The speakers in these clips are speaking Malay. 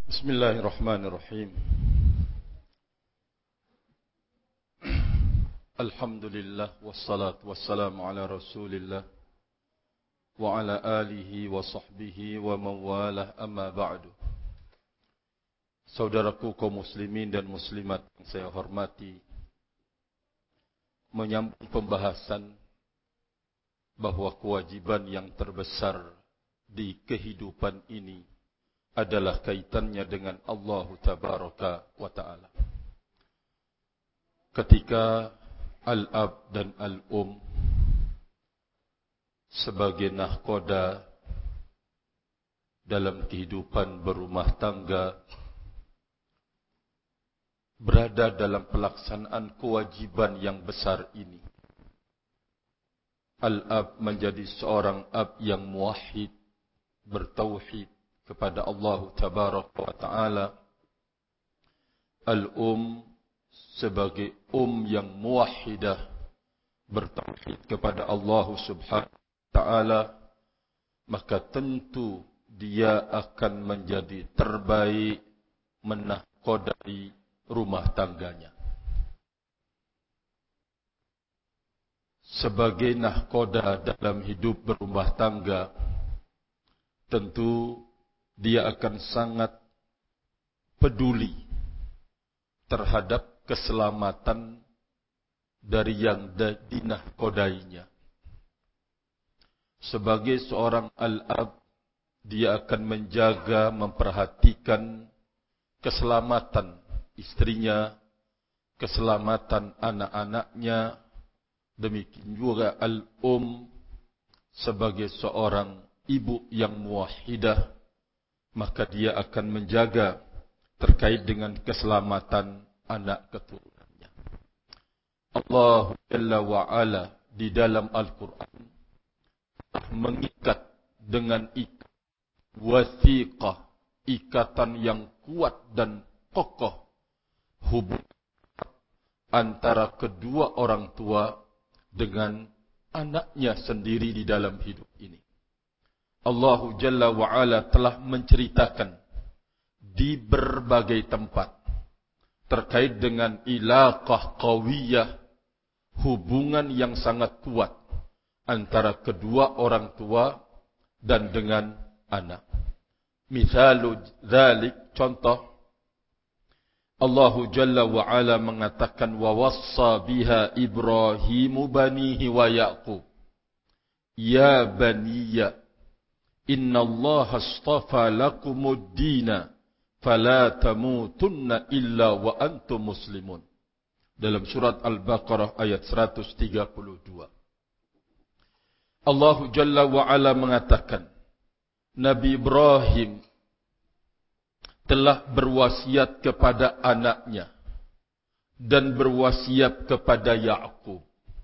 Bismillahirrahmanirrahim. Alhamdulillah wassalatu wassalamu ala Rasulillah wa ala alihi wa sahbihi wa mawalah, amma ba'du. Saudaraku kaum muslimin dan muslimat yang saya hormati, menyambung pembahasan bahwa kewajiban yang terbesar di kehidupan ini adalah kaitannya dengan Allah Tabaraka wa Ta'ala. Ketika al-ab dan al-um sebagai nahkoda dalam kehidupan berumah tangga berada dalam pelaksanaan kewajiban yang besar ini, al-ab menjadi seorang ab yang muwahhid, bertauhid kepada Allah Tabaraka wa Ta'ala. Al-um sebagai yang muwahhidah, bertauhid kepada Allah Subhanahu wa Ta'ala, maka tentu dia akan menjadi terbaik menahkodai rumah tangganya. Sebagai nahkoda dalam hidup berumah tangga, tentu dia akan sangat peduli terhadap keselamatan dari yang dinahkodainya. Sebagai seorang al-ab, dia akan menjaga, memperhatikan keselamatan istrinya, keselamatan anak-anaknya. Demikian juga al-um sebagai seorang ibu yang muwahhidah, maka dia akan menjaga terkait dengan keselamatan anak keturunannya. Allah Jalla wa'ala di dalam Al-Quran mengikat dengan wathiqah, ikatan yang kuat dan kokoh hubungan antara kedua orang tua dengan anaknya sendiri di dalam hidup ini. Allah Jalla wa'ala telah menceritakan di berbagai tempat terkait dengan ilaqah qawiyah, hubungan yang sangat kuat antara kedua orang tua dan dengan anak. Misalu dzalik, contoh, Allah Jalla wa Ala mengatakan, wa wassa biha Ibrahimu banihi wa Yaqub, ya baniya inna Allah astafa lakumud dina fala tamutunna illa wa antum muslimun. Dalam surat Al-Baqarah ayat 132. Allah Jalla wa Ala mengatakan, Nabi Ibrahim telah berwasiat kepada anaknya dan berwasiat kepada Yaqub,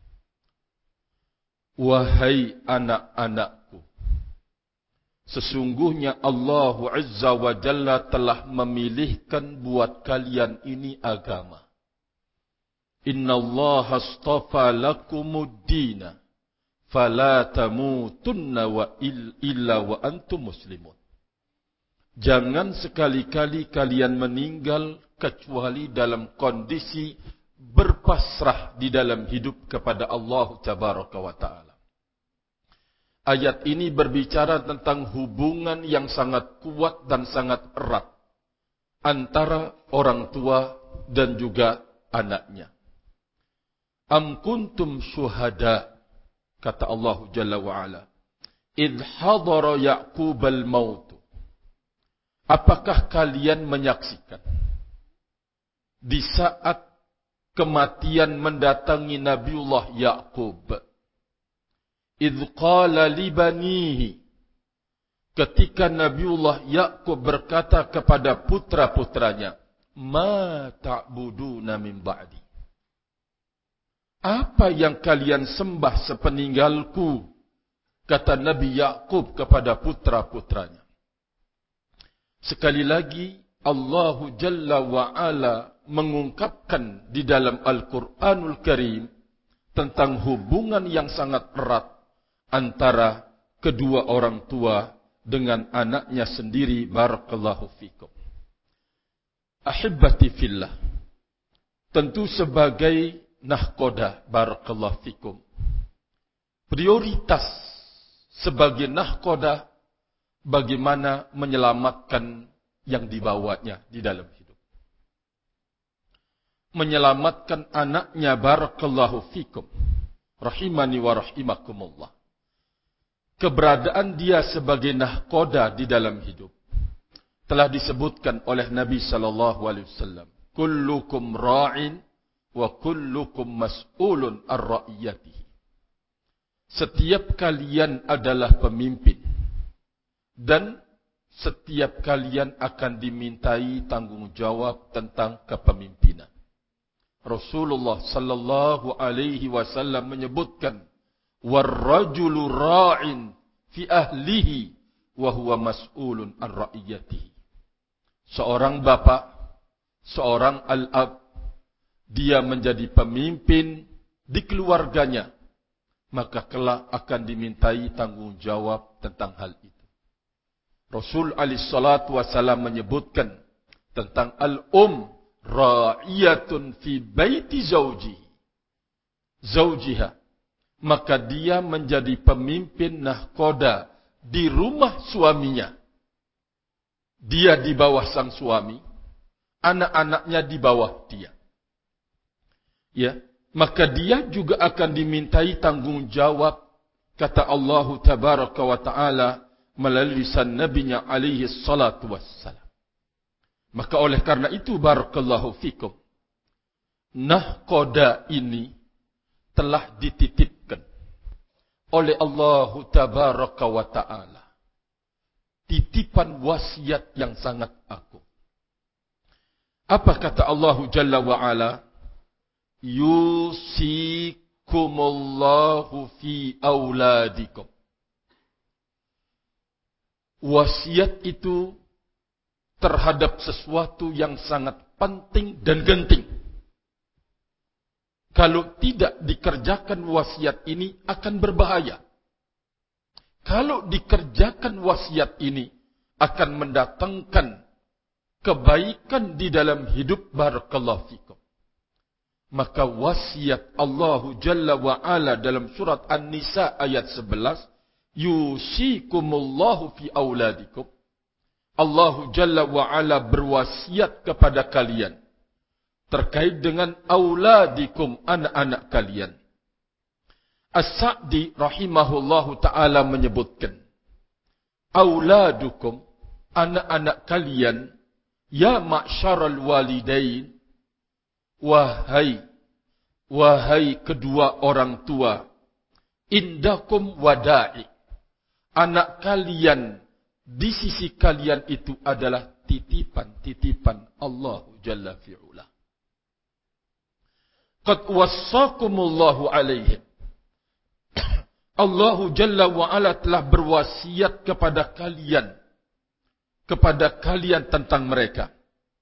wahai anak-anakku, sesungguhnya Allah Azza wa Jalla telah memilihkan buat kalian ini agama. Inna Allah astafa lakumud dina fala tamutunna illa wa antum muslimun. Jangan sekali-kali kalian meninggal kecuali dalam kondisi berpasrah di dalam hidup kepada Allah Tabaraka wa Ta'ala. Ayat ini berbicara tentang hubungan yang sangat kuat dan sangat erat antara orang tua dan juga anaknya. Am kuntum syuhada, kata Allah Jalla wa'ala, idh hadara Ya'qub al-maut. Apakah kalian menyaksikan di saat kematian mendatangi Nabiullah Ya'qub, idh qala li banihi, ketika Nabiullah Ya'qub berkata kepada putra-putranya, ma ta'buduna min ba'di, apa yang kalian sembah sepeninggalku, kata Nabi Ya'qub kepada putra-putranya. Sekali lagi Allah Jalla wa'ala mengungkapkan di dalam Al-Quranul Karim tentang hubungan yang sangat erat antara kedua orang tua dengan anaknya sendiri. Barakallahu fikum. Ahibbati fillah, tentu sebagai nahkoda, barakallahu fikum, prioritas sebagai nahkoda bagaimana menyelamatkan yang dibawanya di dalam hidup. Menyelamatkan anaknya, barakallahu fikum, rahimani wa rahimakumullah. Keberadaan dia sebagai nahkoda di dalam hidup telah disebutkan oleh Nabi sallallahu alaihi wasallam, kullukum ra'in wa kullukum mas'ulun ar-ra'iyatihi. Setiap kalian adalah pemimpin dan setiap kalian akan dimintai tanggungjawab tentang kepemimpinan. Rasulullah sallallahu alaihi wasallam menyebutkan, war-rajulu ra'in fi ahlihi wa huwa mas'ulun ar-ra'iyatihi. Seorang bapa, seorang al-ab, dia menjadi pemimpin di keluarganya, maka kelak akan dimintai tanggungjawab tentang hal itu. Rasul alaihi salatu wasallam menyebutkan tentang ra'iyatun fi baiti zawjiha, maka dia menjadi pemimpin nahkoda di rumah suaminya. Dia di bawah sang suami, anak-anaknya di bawah dia. Ya, maka dia juga akan dimintai tanggungjawab, kata Allah tabaraka wa taala melalui lisan nabinya alaihi salatu wassalam. Maka oleh karena itu, barakallahu fikum, nahkoda ini telah dititipkan oleh Allah tabaraka wa taala. Titipan wasiat yang sangat agung. Apa kata Allah Jalla wa Ala? Yusikumullahu fi auladikum. Wasiat itu terhadap sesuatu yang sangat penting dan genting. Kalau tidak dikerjakan wasiat ini akan berbahaya. Kalau dikerjakan wasiat ini akan mendatangkan kebaikan di dalam hidup, barakallahu fikum. Maka wasiat Allah Jalla wa Ala dalam surat An-Nisa ayat 11, yusikumullahu fi auladikum. Allah Jalla wa Ala berwasiat kepada kalian terkait dengan auladikum, anak-anak kalian. As-Sa'di rahimahullahu ta'ala menyebutkan, auladukum, anak-anak kalian, ya ma'syaral walidain, wahai kedua orang tua, indakum wada'i, anak kalian di sisi kalian itu adalah titipan Allah Jalla fi'ula. Qad wassakumullahu alaihim, Allah Jalla wa Ala telah berwasiat kepada kalian tentang mereka.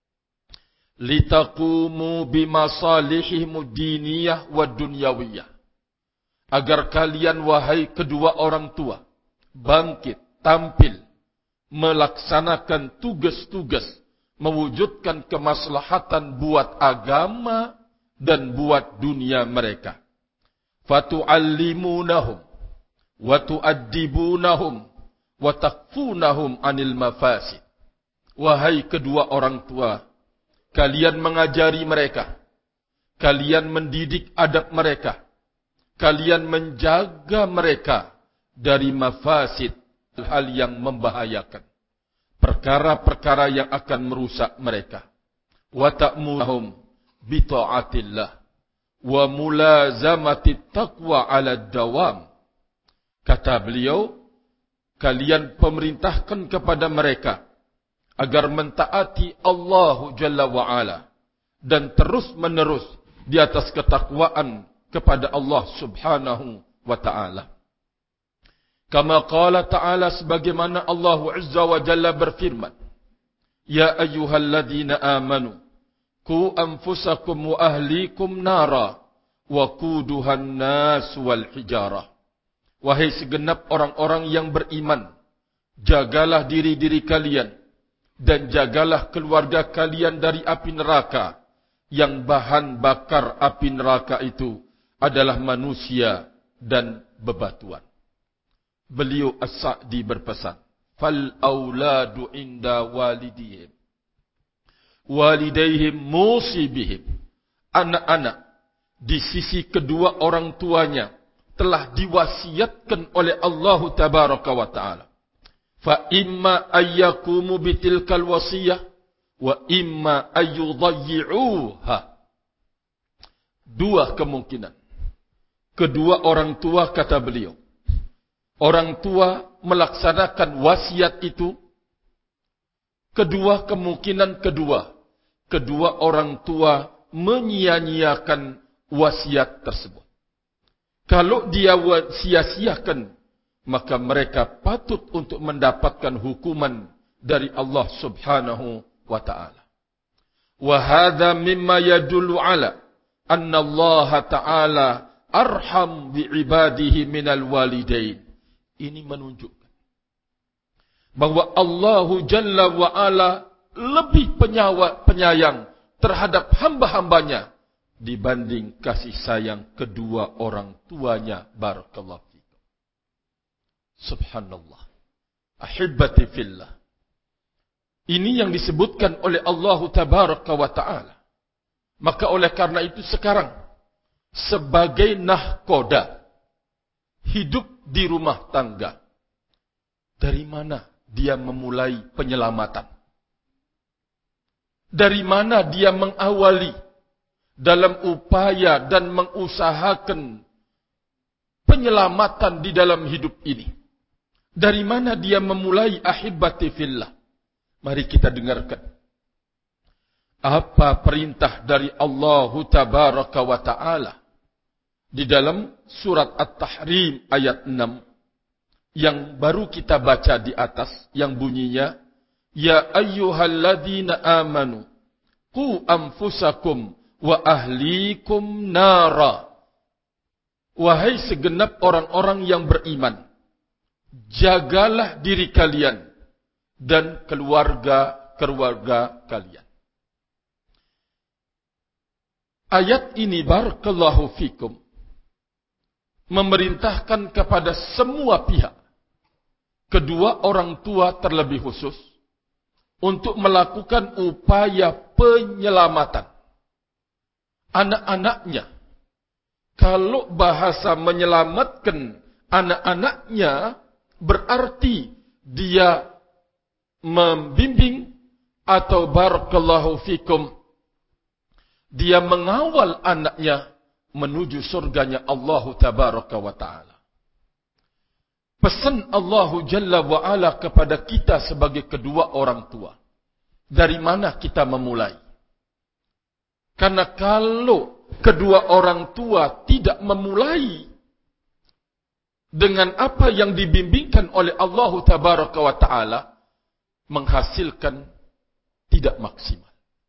Litaqumu bimasalihihimud diniyah wa dunyawiyah. Agar kalian, wahai kedua orang tua, bangkit, tampil, melaksanakan tugas-tugas, mewujudkan kemaslahatan buat agama dan buat dunia mereka. Fatu'allimunahum wa tu'addibunahum wa takfunahum anil mafasid. Wahai kedua orang tua, kalian mengajari mereka, kalian mendidik adab mereka, kalian menjaga mereka dari mafasid, hal yang membahayakan, perkara-perkara yang akan merusak mereka. Wa ta'muruhum bi ta'atillah wa mulazamati taqwa 'ala dawam. Kata beliau, kalian pemerintahkan kepada mereka agar mentaati Allah Jalla wa Ala dan terus menerus di atas ketakwaan kepada Allah Subhanahu wa Ta'ala. Kama qala ta'ala, sebagaimana Allah Azza wa Jalla berfirman, ya ayyuhalladzina amanu qu anfusakum wa ahlikum nara wa quduhan nas wal hijarah. Wahai segenap orang-orang yang beriman, jagalah diri-diri kalian, dan jagalah keluarga kalian dari api neraka, yang bahan bakar api neraka itu adalah manusia dan bebatuan. Beliau As-Sa'di berpesan, fal auladu inda walidihim walidaihim musibihim. Anak-anak di sisi kedua orang tuanya telah diwasiatkan oleh Allah Tabaraka wa Ta'ala. Fa imma ayyakumu bitilkal wasiyah wa imma ayyudayyi'uha. Dua kemungkinan. Kedua orang tua, kata beliau, orang tua melaksanakan wasiat itu. Kedua kemungkinan kedua orang tua menyia-nyiakan wasiat tersebut. Kalau dia sia-siakan, maka mereka patut untuk mendapatkan hukuman dari Allah Subhanahu wa Ta'ala. Wa hadha mimma yadullu ala anna Allah Ta'ala arham bi'ibadihi minal walidain. Ini menunjukkan bahwa Allah Jalla wa Ala lebih penyayang terhadap hamba-hambanya dibanding kasih sayang kedua orang tuanya. Barakallahu fikum. Subhanallah. Ahibbati fillah. Ini yang disebutkan oleh Allah Tabaraka wa Ta'ala. Maka oleh karena itu sekarang, sebagai nahkoda, hidup di rumah tangga, dari mana dia memulai penyelamatan? Dari mana dia mengawali dalam upaya dan mengusahakan penyelamatan di dalam hidup ini? Dari mana dia memulai? Ahibbati fillah. Mari kita dengarkan apa perintah dari Allah Tabaraka wa Ta'ala di dalam surat At-Tahrim ayat 6 yang baru kita baca di atas, yang bunyinya, ya ayyuhalladzina amanu qu anfusakum wa ahlikum nara. Wahai segenap orang-orang yang beriman, jagalah diri kalian dan keluarga kalian. Ayat ini barakallahu fikum memerintahkan kepada semua pihak, kedua orang tua terlebih khusus, untuk melakukan upaya penyelamatan anak-anaknya. Kalau bahasa menyelamatkan anak-anaknya, berarti dia membimbing atau barakallahu fikum, dia mengawal anaknya menuju surganya Allah Tabaraka wa Ta'ala. Pesan Allah Jalla wa Ala kepada kita sebagai kedua orang tua. Dari mana kita memulai? Karena kalau kedua orang tua tidak memulai dengan apa yang dibimbingkan oleh Allah Tabaraka wa Ta'ala, menghasilkan tidak maksimal.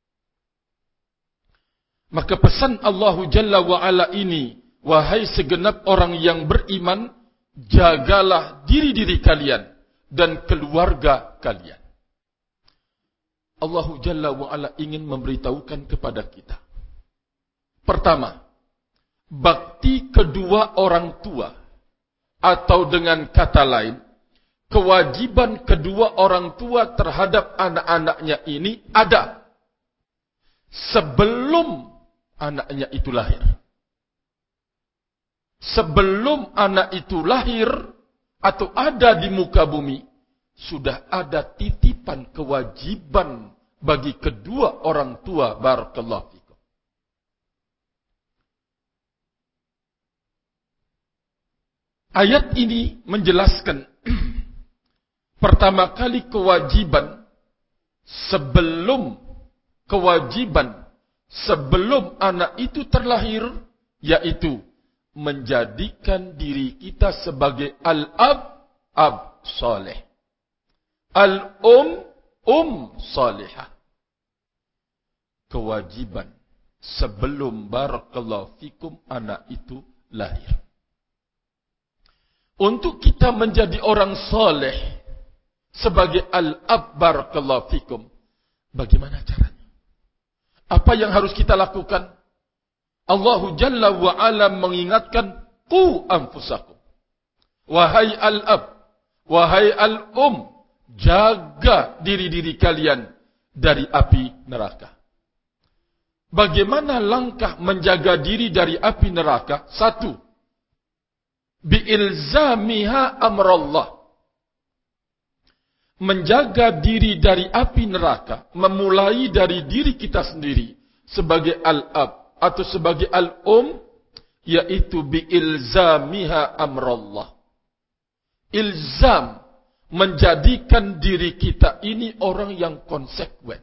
Maka pesan Allah Jalla wa Ala ini, wahai segenap orang yang beriman, jagalah diri-diri kalian dan keluarga kalian. Allah Jalla wa Ala ingin memberitahukan kepada kita. Pertama, bakti kedua orang tua, atau dengan kata lain, kewajiban kedua orang tua terhadap anak-anaknya ini ada sebelum anaknya itu lahir. Sebelum anak itu lahir atau ada di muka bumi, sudah ada titipan kewajiban bagi kedua orang tua. Barakallahu fikum. Ayat ini menjelaskan pertama kali kewajiban sebelum anak itu terlahir, yaitu menjadikan diri kita sebagai al-ab saleh, al-um salihah. Kewajiban sebelum barakallahu fikum anak itu lahir. Untuk kita menjadi orang saleh, sebagai al-ab barakallahu fikum. Bagaimana caranya? Apa yang harus kita lakukan? Allahu Jalla wa Ala mengingatkan, qu anfusakum. Wahai al-ab, wahai al-um, jaga diri-diri kalian dari api neraka. Bagaimana langkah menjaga diri dari api neraka? 1. Bi'ilzamiha amrallah. Menjaga diri dari api neraka, memulai dari diri kita sendiri sebagai al-ab atau sebagai al-um, yaitu bi'ilzamiha amrallah. Ilzam, menjadikan diri kita ini orang yang konsekuen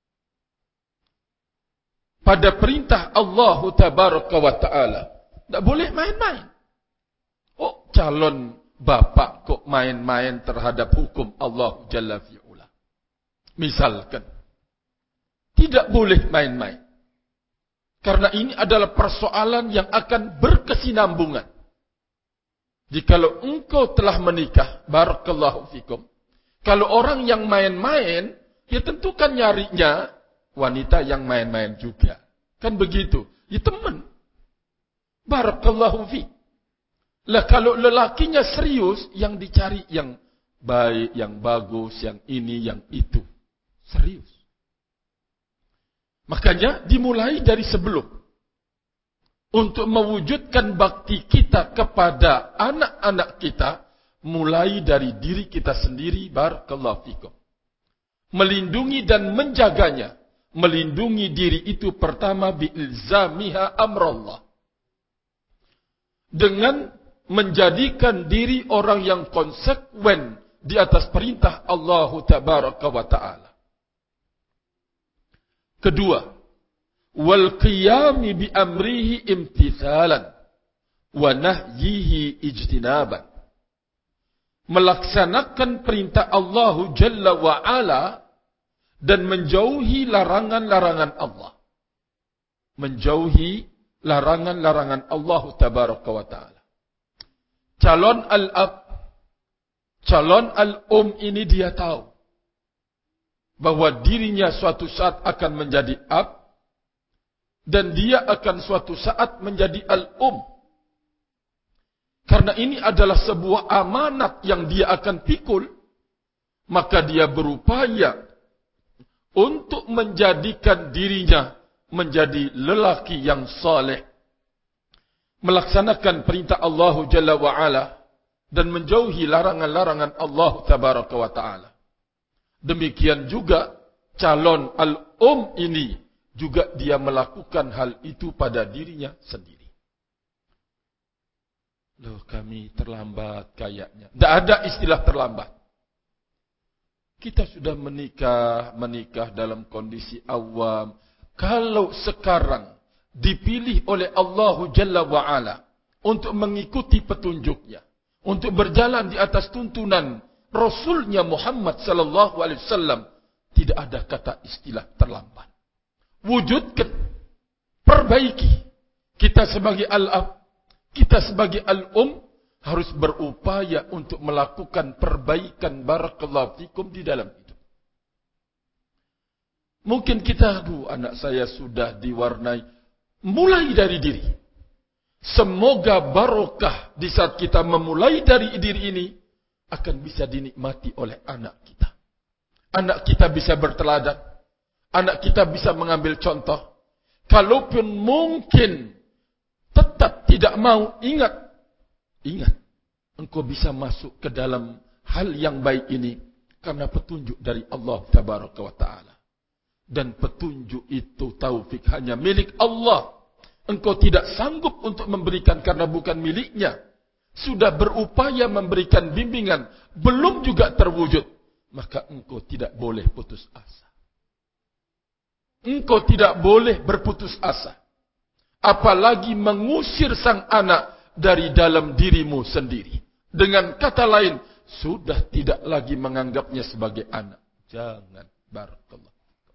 pada perintah Allah Tabaraka wa Ta'ala. Tak boleh main-main. Oh, calon bapak kok main-main terhadap hukum Allah Jalla fi'ula. Misalkan, tidak boleh main-main. Karena ini adalah persoalan yang akan berkesinambungan. Jikalau engkau telah menikah, barakallahu fikum. Kalau orang yang main-main, ya tentu kan nyarinya wanita yang main-main juga. Kan begitu. Ya teman. Barakallahu fik. Lah kalau lelakinya serius, yang dicari yang baik, yang bagus, yang ini, yang itu. Serius. Makanya dimulai dari sebelum. Untuk mewujudkan bakti kita kepada anak-anak kita, mulai dari diri kita sendiri, barakallahu fikum. Melindungi dan menjaganya. Melindungi diri itu pertama bi'ilzamiha amrallah. Dengan menjadikan diri orang yang konsekuen di atas perintah Allah Tabaraka wa Ta'ala. Kedua, wal qiyami bi amrihi imtithalan wa nahyihi ijtinaban. Melaksanakan perintah Allah Jalla wa Ala dan menjauhi larangan-larangan Allah. Menjauhi larangan-larangan Allah Tabaraka wa Ta'ala. Calon al-ab, calon al-um ini dia tahu bahwa dirinya suatu saat akan menjadi ab dan dia akan suatu saat menjadi al-um. Karena ini adalah sebuah amanat yang dia akan pikul, maka dia berupaya untuk menjadikan dirinya menjadi lelaki yang saleh, melaksanakan perintah Allah Jalla wa Ala dan menjauhi larangan-larangan Allah Tabaraka wa Ta'ala. Demikian juga calon al-um ini juga dia melakukan hal itu pada dirinya sendiri. Loh, kami terlambat kayaknya. Tidak ada istilah terlambat. Kita sudah menikah dalam kondisi awam. Kalau sekarang dipilih oleh Allah Jalla wa'ala untuk mengikuti petunjuknya, untuk berjalan di atas tuntunan Rasulnya Muhammad sallallahu alaihi wasallam, tidak ada kata istilah terlambat. Wujudkan, perbaiki. Kita sebagai al-ab, kita sebagai al-um harus berupaya untuk melakukan perbaikan barakallahu fikum di dalam hidup. Mungkin kita, anak saya sudah diwarnai, mulai dari diri. Semoga barokah di saat kita memulai dari diri ini akan bisa dinikmati oleh anak kita. Anak kita bisa berteladan, anak kita bisa mengambil contoh. Kalaupun mungkin tetap tidak mau, ingat, engkau bisa masuk ke dalam hal yang baik ini karena petunjuk dari Allah Tabaraka wa Ta'ala. Dan petunjuk itu taufik hanya milik Allah. Engkau tidak sanggup untuk memberikan karena bukan miliknya. Sudah berupaya memberikan bimbingan, belum juga terwujud, maka engkau tidak boleh putus asa. Engkau tidak boleh berputus asa. Apalagi mengusir sang anak dari dalam dirimu sendiri. Dengan kata lain, sudah tidak lagi menganggapnya sebagai anak. Jangan. Barakallah.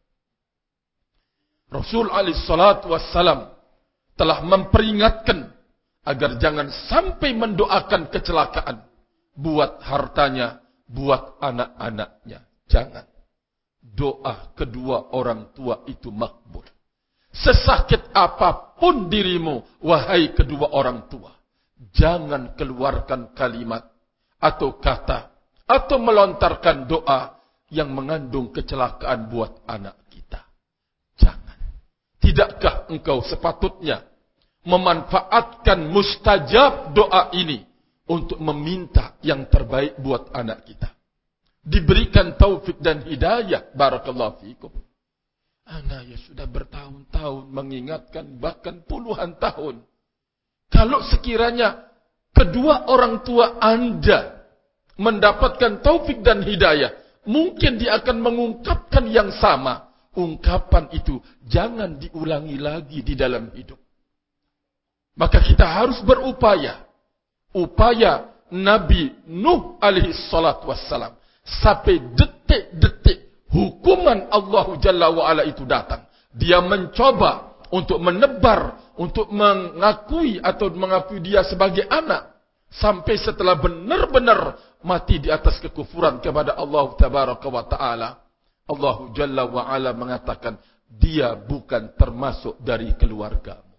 Rasul alaihissalatu wassalam telah memperingatkan agar jangan sampai mendoakan kecelakaan buat hartanya, buat anak-anaknya. Jangan. Doa kedua orang tua itu makbul. Sesakit apapun dirimu, wahai kedua orang tua, jangan keluarkan kalimat atau kata atau melontarkan doa yang mengandung kecelakaan buat anak kita. Jangan. Tidakkah engkau sepatutnya memanfaatkan mustajab doa ini untuk meminta yang terbaik buat anak kita? Diberikan taufik dan hidayah. Barakallahu fiikum. Anak ya sudah bertahun-tahun mengingatkan, bahkan puluhan tahun. Kalau sekiranya kedua orang tua Anda mendapatkan taufik dan hidayah, mungkin dia akan mengungkapkan yang sama. Ungkapan itu jangan diulangi lagi di dalam hidup. Maka kita harus berupaya. Upaya Nabi Nuh alaihi salatu wassalam. Sampai detik-detik hukuman Allah Jalla wa'ala itu datang. Dia mencoba untuk menebar, untuk mengakui atau mengakui dia sebagai anak. Sampai setelah benar-benar mati di atas kekufuran kepada Allah Tabaraka wa Ta'ala. Allah Jalla wa'ala mengatakan, dia bukan termasuk dari keluargamu.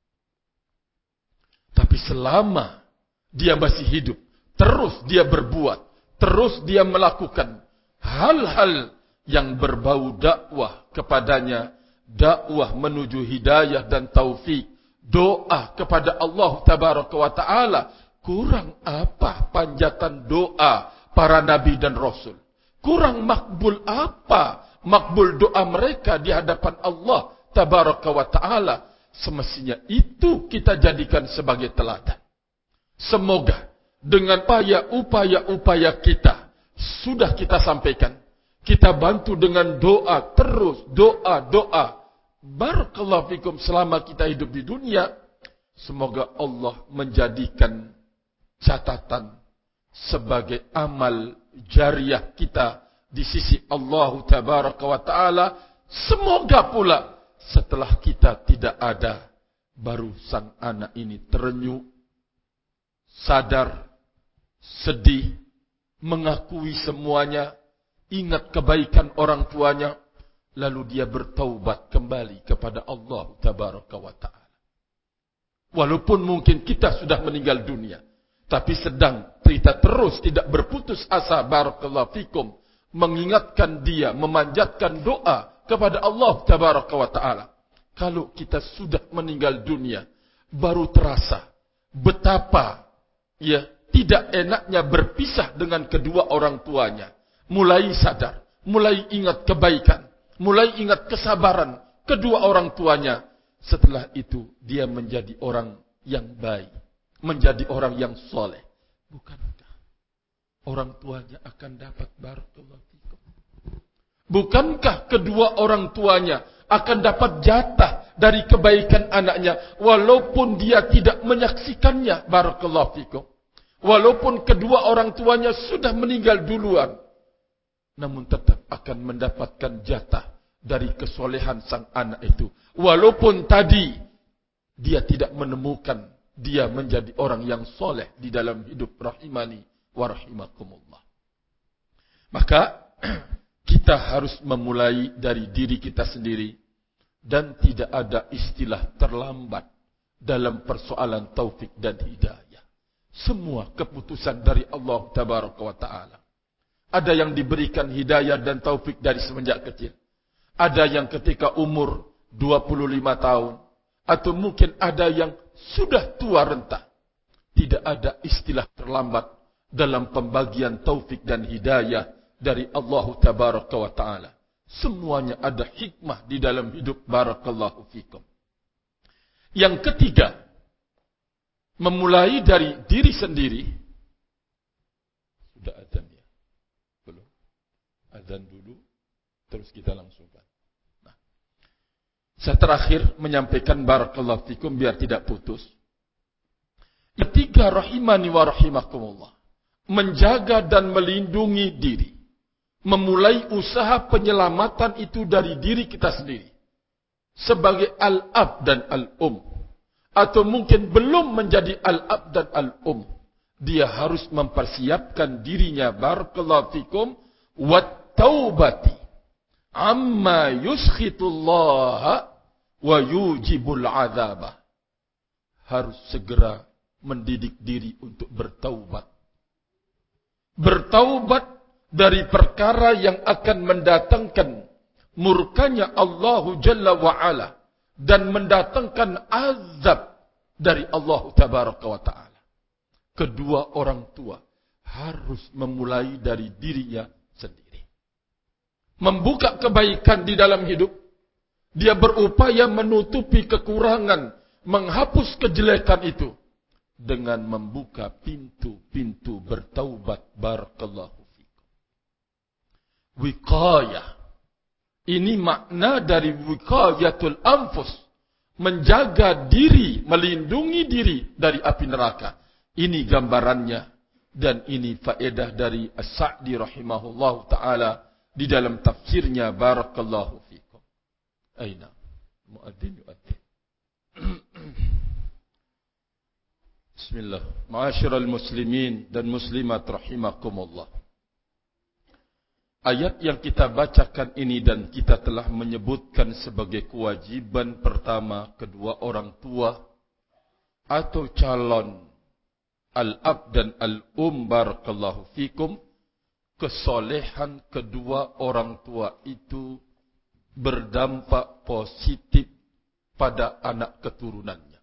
Tapi selama dia masih hidup, terus dia berbuat, terus dia melakukan hal-hal yang berbau dakwah kepadanya, dakwah menuju hidayah dan taufik, doa kepada Allah Tabaraka wa Ta'ala. Kurang apa panjatan doa para nabi dan rasul? Kurang makbul apa makbul doa mereka di hadapan Allah Tabaraka wa Ta'ala? Semestinya itu kita jadikan sebagai teladan. Semoga dengan upaya-upaya kita sudah kita sampaikan, kita bantu dengan doa terus, doa. Barakallahu fikum selama kita hidup di dunia. Semoga Allah menjadikan catatan sebagai amal jariah kita di sisi Allah Tabaraka wa Ta'ala. Semoga pula setelah kita tidak ada, baru sang anak ini terenyuh, sadar, sedih, mengakui semuanya, ingat kebaikan orang tuanya, lalu dia bertaubat kembali kepada Allah Tabaraka wa Ta'ala. Walaupun mungkin kita sudah meninggal dunia, tapi sedang kita terus tidak berputus asa, barakallahu fikum, mengingatkan dia, memanjatkan doa kepada Allah Tabaraka wa Ta'ala. Kalau kita sudah meninggal dunia, baru terasa betapa tidak enaknya berpisah dengan kedua orang tuanya. Mulai sadar, mulai ingat kebaikan, mulai ingat kesabaran kedua orang tuanya. Setelah itu dia menjadi orang yang baik, menjadi orang yang soleh. Bukankah orang tuanya akan dapat barakallahu fikum? Bukankah kedua orang tuanya akan dapat jatah dari kebaikan anaknya, walaupun dia tidak menyaksikannya, barakallahu fikum? Walaupun kedua orang tuanya sudah meninggal duluan, namun tetap akan mendapatkan jatah dari kesolehan sang anak itu. Walaupun tadi dia tidak menemukan dia menjadi orang yang soleh di dalam hidup, rahimani wa rahimakumullah. Maka kita harus memulai dari diri kita sendiri, dan tidak ada istilah terlambat dalam persoalan taufik dan hidayah. Semua keputusan dari Allah Tabaraka wa Ta'ala. Ada yang diberikan hidayah dan taufik dari semenjak kecil. Ada yang ketika umur 25 tahun. Atau mungkin ada yang sudah tua renta. Tidak ada istilah terlambat dalam pembagian taufik dan hidayah dari Allah Tabaraka wa Ta'ala. Semuanya ada hikmah di dalam hidup, barakallahu fikum. Yang ketiga, memulai dari diri sendiri. Sudah azan ya? Belum? Azan dulu, terus kita langsungkan. Nah, saya terakhir menyampaikan barakallahu fikum biar tidak putus. Ketiga, rahimani wa rahimakumullah, menjaga dan melindungi diri. Memulai usaha penyelamatan itu dari diri kita sendiri. Sebagai al-ab dan al-um. Atau mungkin belum menjadi al-ab dan al-um. dia harus mempersiapkan dirinya barakallahu fikum wat taubati amma yuskhitullah wa yujibul azabah. Harus segera mendidik diri untuk bertaubat. Bertaubat dari perkara yang akan mendatangkan murkanya Allahu Jalla wa'ala dan mendatangkan azab dari Allah Tabaraka wa Ta'ala. Kedua orang tua harus memulai dari dirinya sendiri. Membuka kebaikan di dalam hidup. Dia berupaya menutupi kekurangan, menghapus kejelekan itu dengan membuka pintu-pintu bertaubat. Barakallahu fikum. Wiqayah. Ini makna dari wiqayatul anfus. Menjaga diri, melindungi diri dari api neraka. Ini gambarannya. Dan ini faedah dari As-Sa'di rahimahullahu ta'ala di dalam tafsirnya. Barakallahu fikum. Aina muadzin yuadzin. Bismillah. Ma'asyiral muslimin dan muslimat rahimakumullah. Ayat yang kita bacakan ini dan kita telah menyebutkan sebagai kewajiban pertama kedua orang tua atau calon al-ab dan barakallahu fikum. Kesolehan kedua orang tua itu berdampak positif pada anak keturunannya.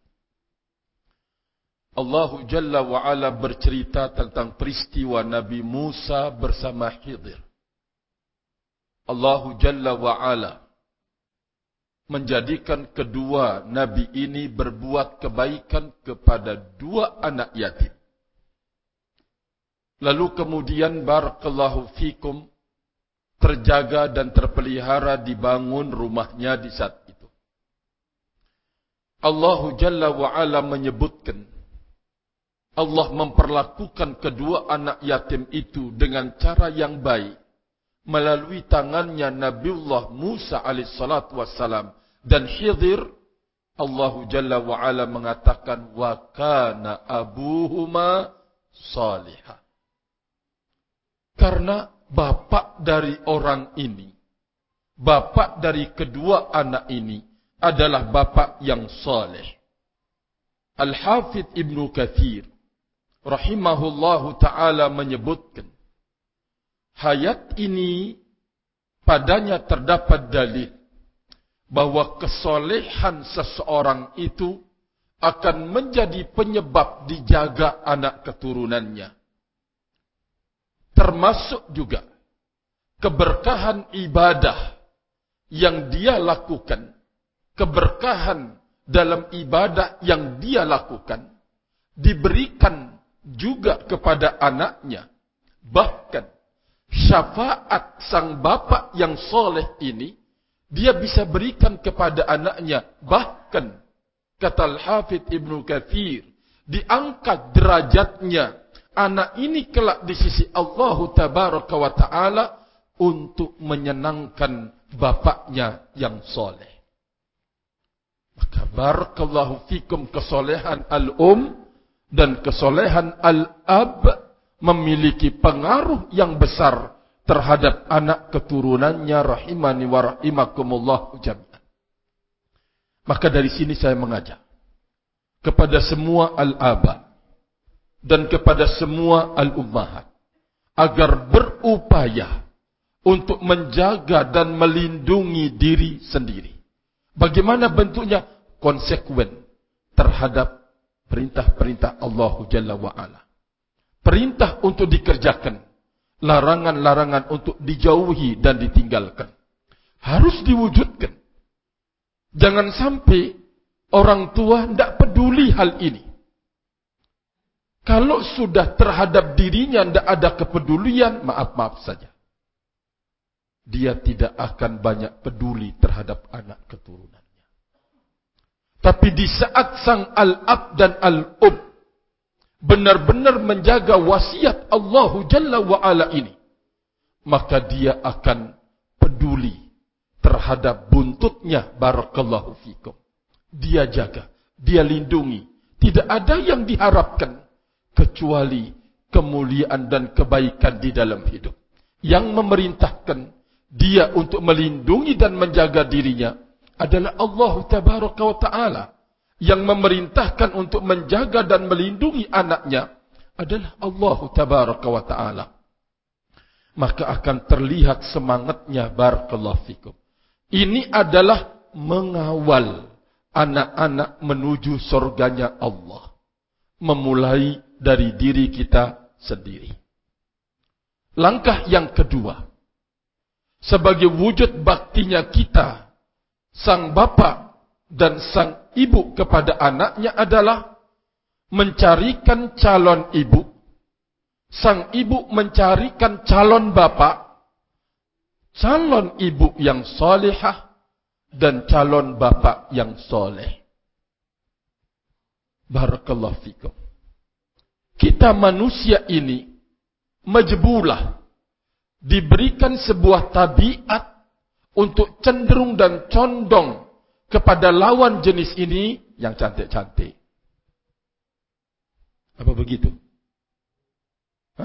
Allah Jalla wa'ala bercerita tentang peristiwa Nabi Musa bersama Khidir. Allah Jalla wa'ala menjadikan kedua Nabi ini berbuat kebaikan kepada dua anak yatim. Lalu kemudian barakallahu fikum terjaga dan terpelihara dibangun rumahnya di saat itu. Allah Jalla wa'ala menyebutkan Allah memperlakukan kedua anak yatim itu dengan cara yang baik melalui tangannya Nabiullah Musa alaihissalatu wassalam dan Khidir. Allah Jalla wa'ala mengatakan wa kana abuhuma salihah. Karena bapak dari orang ini, bapak dari kedua anak ini adalah bapak yang saleh. Al-Hafidh Ibnu Katsir rahimahullahu ta'ala menyebutkan, hayat ini padanya terdapat dalil bahwa kesolehan seseorang itu akan menjadi penyebab dijaga anak keturunannya. Termasuk juga keberkahan ibadah yang dia lakukan, keberkahan dalam ibadah yang dia lakukan, diberikan juga kepada anaknya. Bahkan syafaat sang bapak yang soleh ini, dia bisa berikan kepada anaknya. Bahkan, kata Al-Hafidh Ibnu Katsir, diangkat derajatnya anak ini kelak di sisi Allah Tabaraka wa Ta'ala untuk menyenangkan bapaknya yang soleh. Maka barakallahu fikum, kesolehan dan kesolehan al-ab memiliki pengaruh yang besar terhadap anak keturunannya rahimani wa rahimakumullah jami'an. Maka dari sini saya mengajak kepada semua al-aba dan kepada semua al-ummahat agar berupaya untuk menjaga dan melindungi diri sendiri. Bagaimana bentuknya? Konsekuen terhadap perintah-perintah Allah Jalla wa'ala. Perintah untuk dikerjakan, larangan-larangan untuk dijauhi dan ditinggalkan. Harus diwujudkan. Jangan sampai orang tua tidak peduli hal ini. Kalau sudah terhadap dirinya tidak ada kepedulian, maaf-maaf saja. Dia tidak akan banyak peduli terhadap anak keturunannya. Tapi di saat sang al-ab dan al-ub benar-benar menjaga wasiat Allah Jalla wa'ala ini, maka dia akan peduli terhadap buntutnya. Barakallahu fikum. Dia jaga, dia lindungi. Tidak ada yang diharapkan kecuali kemuliaan dan kebaikan di dalam hidup. Yang memerintahkan dia untuk melindungi dan menjaga dirinya adalah Allah Tabaraka wa Ta'ala. Yang memerintahkan untuk menjaga dan melindungi anaknya adalah Allah Tabaraka wa Ta'ala. Maka akan terlihat semangatnya, barakallahu fikum. Ini adalah mengawal anak-anak menuju surganya Allah. Memulai dari diri kita sendiri. Langkah yang kedua, sebagai wujud baktinya kita, sang bapa dan sang ibu kepada anaknya adalah mencarikan calon ibu. Sang ibu mencarikan calon bapa, calon ibu yang salihah dan calon bapa yang soleh. Barakallahu fikum. Kita manusia ini majbulah, diberikan sebuah tabiat untuk cenderung dan condong kepada lawan jenis ini yang cantik-cantik. Apa begitu? Hah?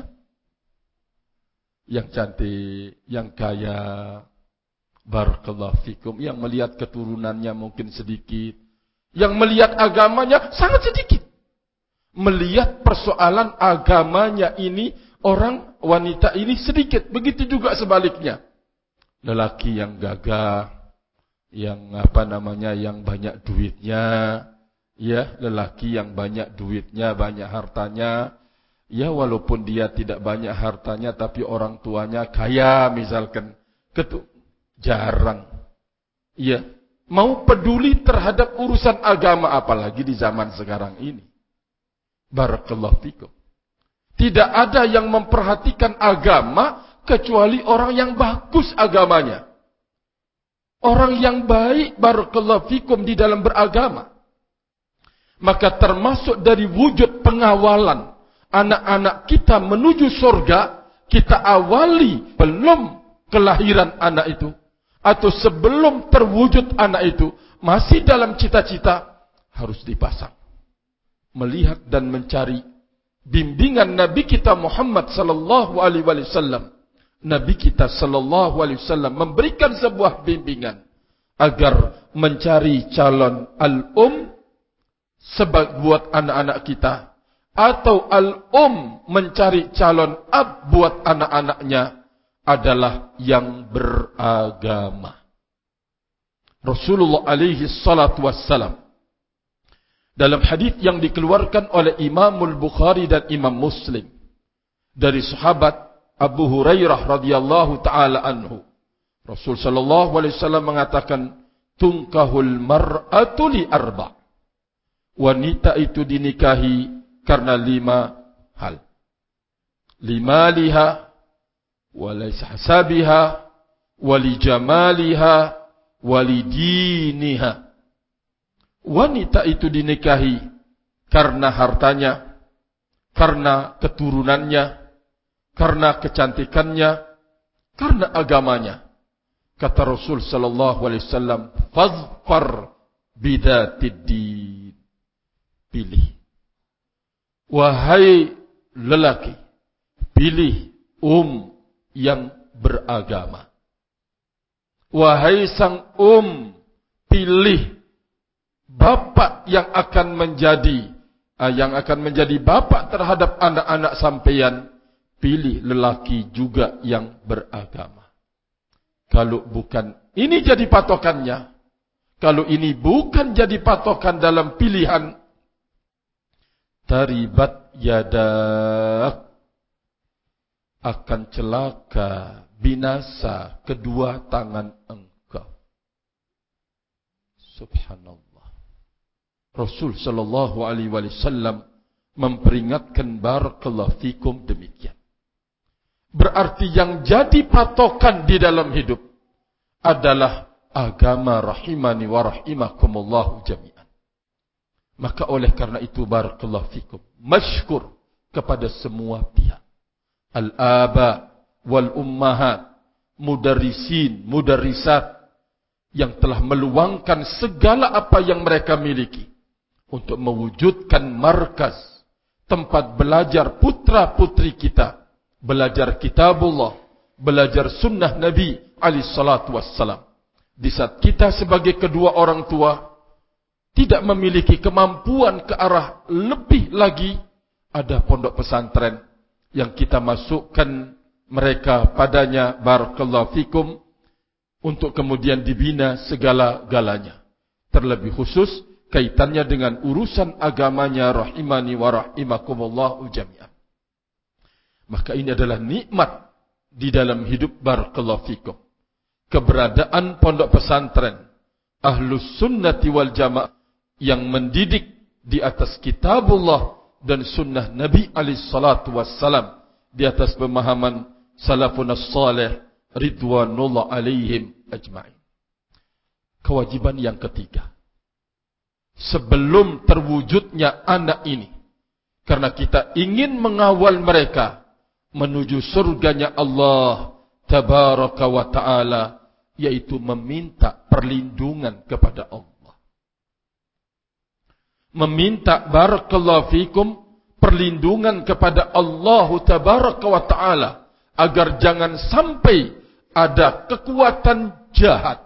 Yang cantik, yang kaya, barakallahu fikum, yang melihat keturunannya mungkin sedikit, yang melihat agamanya sangat sedikit. Melihat persoalan agamanya ini, orang wanita ini sedikit. Begitu juga sebaliknya. Lelaki yang gagah, yang yang banyak duitnya, ya, lelaki yang banyak duitnya, banyak hartanya, ya, walaupun dia tidak banyak hartanya tapi orang tuanya kaya misalkan, jarang. Ya, mau peduli terhadap urusan agama apalagi di zaman sekarang ini. Barakallahu fikum. Tidak ada yang memperhatikan agama kecuali orang yang bagus agamanya. Orang yang baik, barakallahu fikum, di dalam beragama. Maka termasuk dari wujud pengawalan anak-anak kita menuju surga, kita awali belum kelahiran anak itu, atau sebelum terwujud anak itu, masih dalam cita-cita, harus dipasang. Melihat dan mencari bimbingan Nabi kita Muhammad sallallahu alaihi wasallam. Nabi kita sallallahu alaihi wasallam memberikan sebuah bimbingan agar mencari calon al-um sebab buat anak-anak kita, atau al-um mencari calon ab buat anak-anaknya, adalah yang beragama. Rasulullah alaihi salatu wassalam dalam hadis yang dikeluarkan oleh Imam Al-Bukhari dan Imam Muslim dari sahabat Abu Hurairah radhiyallahu taala anhu, Rasul sallallahu alaihi wasallam mengatakan, tunkahul mar'atu li arba'. Wanita itu dinikahi karena 5 hal. Limaliha, walihasabiha, walijamaliha, walidiniha. Wanita itu dinikahi karena hartanya, karena keturunannya, karena kecantikannya, karena agamanya. Kata Rasul sallallahu alaihi wasallam, fazfar bidatid din. Pilih, wahai lelaki, pilih yang beragama. Wahai sang pilih bapak yang akan menjadi bapak terhadap anak-anak sampeyan. Pilih lelaki juga yang beragama. Kalau bukan ini jadi patokannya, kalau ini bukan jadi patokan dalam pilihan, taribat yadak, akan celaka, binasa kedua tangan engkau. Subhanallah. Rasul sallallahu alaihi wasallam memperingatkan, barakallahu fikum, demikian. Berarti yang jadi patokan di dalam hidup adalah agama, rahimani wa rahimakumullahu jami'an. Maka oleh karena itu, barakallahu fikum, masykur kepada semua pihak. Al-aba wal ummahat, mudarrisin, mudarrisat, yang telah meluangkan segala apa yang mereka miliki untuk mewujudkan markas tempat belajar putra-putri kita, belajar kitabullah, belajar sunnah Nabi SAW. Di saat kita sebagai kedua orang tua tidak memiliki kemampuan ke arah lebih lagi, ada pondok pesantren yang kita masukkan mereka padanya, barakallahu fikum, untuk kemudian dibina segala-galanya. Terlebih khusus kaitannya dengan urusan agamanya, rahimani wa rahimakumullahu jami'an. Maka ini adalah nikmat di dalam hidup, barakallahu fikum. Keberadaan pondok pesantren Ahlus Sunnati wal Jamaah yang mendidik di atas kitabullah dan sunnah Nabi SAW, di atas pemahaman salafun as-salih ridwanullah alaihim ajma'in. Kewajiban yang ketiga, sebelum terwujudnya anak ini, karena kita ingin mengawal mereka menuju surganya Allah tabaraka wa ta'ala, yaitu meminta perlindungan kepada Allah. Meminta, barakallahu fikum, perlindungan kepada Allah tabaraka wa ta'ala, agar jangan sampai ada kekuatan jahat,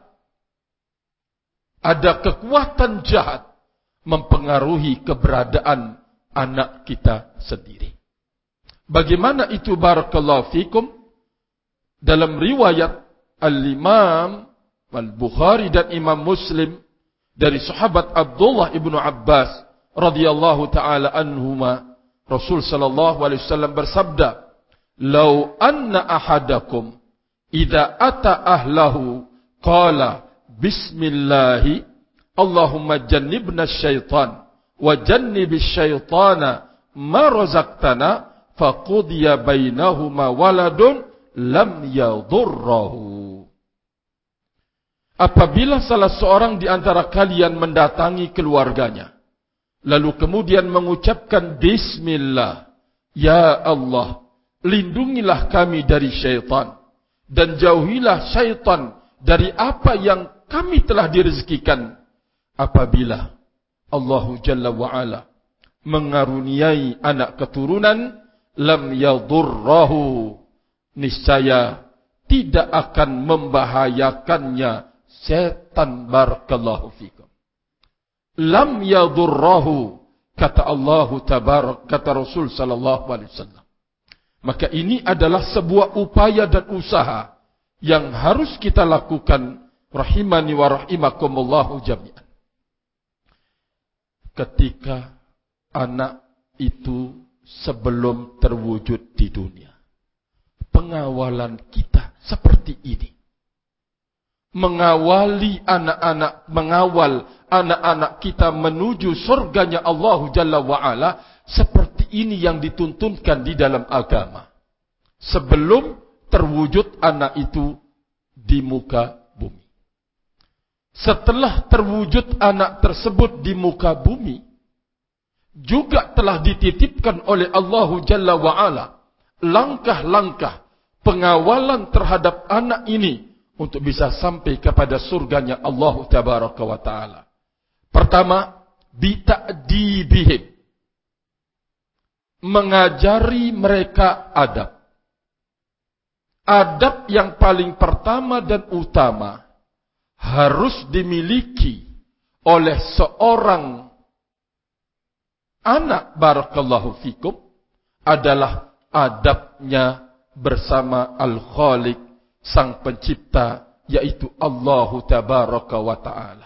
mempengaruhi keberadaan anak kita sendiri. Bagaimana itu, barakallahu fikum? Dalam riwayat Al-Imam Al-Bukhari dan Imam Muslim dari sahabat Abdullah ibnu Abbas radhiyallahu taala anhuma, Rasul sallallahu alaihi wasallam bersabda, "Lau anna ahadakum idza ata ahlahu qala bismillah Allahumma jannibna syaitan wa jannibish syaitana ma razaqtana faqudiya bainahuma waladun lam yadurrahu." Apabila salah seorang di antara kalian mendatangi keluarganya, lalu kemudian mengucapkan bismillah, ya Allah, lindungilah kami dari syaitan, dan jauhilah syaitan dari apa yang kami telah direzekikan. Apabila Allah Jalla wa'ala mengaruniai anak keturunan, lam yadurrahu, niscaya tidak akan membahayakannya setan, barakallahu fikum. Lam yadurrahu, kata Allah tabarak, kata Rasul sallallahu alaihi wasallam. Maka ini adalah sebuah upaya dan usaha yang harus kita lakukan, rahimani wa rahimakumullahu jami'an. Ketika anak itu sebelum terwujud di dunia, pengawalan kita seperti ini. Mengawal anak-anak kita menuju surganya Allah Jalla wa'ala, seperti ini yang dituntunkan di dalam agama. Sebelum terwujud anak itu di muka bumi. Setelah terwujud anak tersebut di muka bumi, juga telah dititipkan oleh Allah Jalla wa'ala langkah-langkah pengawalan terhadap anak ini untuk bisa sampai kepada surganya Allah tabaraka wa ta'ala. Pertama, bita'dibihim, mengajari mereka adab. Adab yang paling pertama dan utama harus dimiliki oleh seorang anak, barakallahu fikum, adalah adabnya bersama Al-Khaliq, Sang Pencipta, yaitu Allah tabaraka wa ta'ala.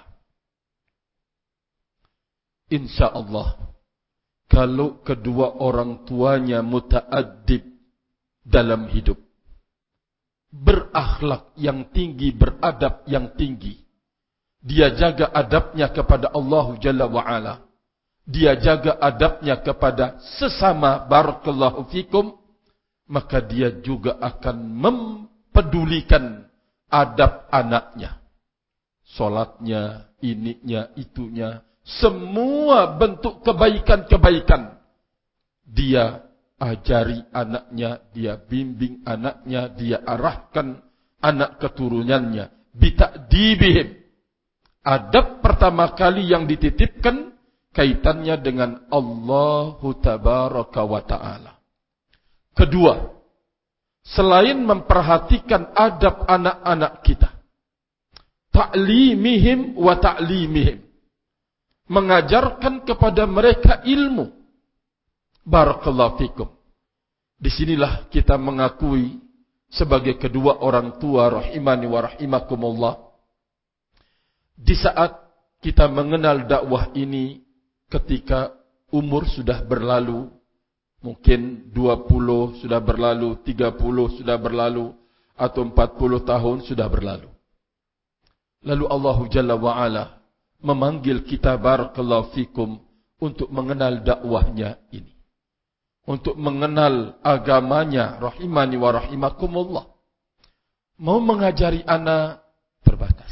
InsyaAllah, kalau kedua orang tuanya muta'addib dalam hidup, berakhlak yang tinggi, beradab yang tinggi, dia jaga adabnya kepada Allah Jalla wa'ala, dia jaga adabnya kepada sesama, barakallahu fikum, maka dia juga akan mempedulikan adab anaknya. Solatnya, ininya, itunya, semua bentuk kebaikan-kebaikan dia ajari anaknya, dia bimbing anaknya, dia arahkan anak keturunannya. Bita'dibihim, adab pertama kali yang dititipkan, kaitannya dengan Allah Tabaraka wa Ta'ala. Kedua, selain memperhatikan adab anak-anak kita, ta'limihim wa ta'limihim, mengajarkan kepada mereka ilmu. Barakallahu fikum. Disinilah kita mengakui sebagai kedua orang tua rahimani wa rahimakumullah. Di saat kita mengenal dakwah ini ketika umur sudah berlalu, mungkin 20 sudah berlalu, 30 sudah berlalu, atau 40 tahun sudah berlalu. Lalu Allah Jalla wa'ala memanggil kita barakallahu fikum untuk mengenal dakwahnya ini, untuk mengenal agamanya rahimani wa rahimakumullah. Mau mengajari anak terbatas.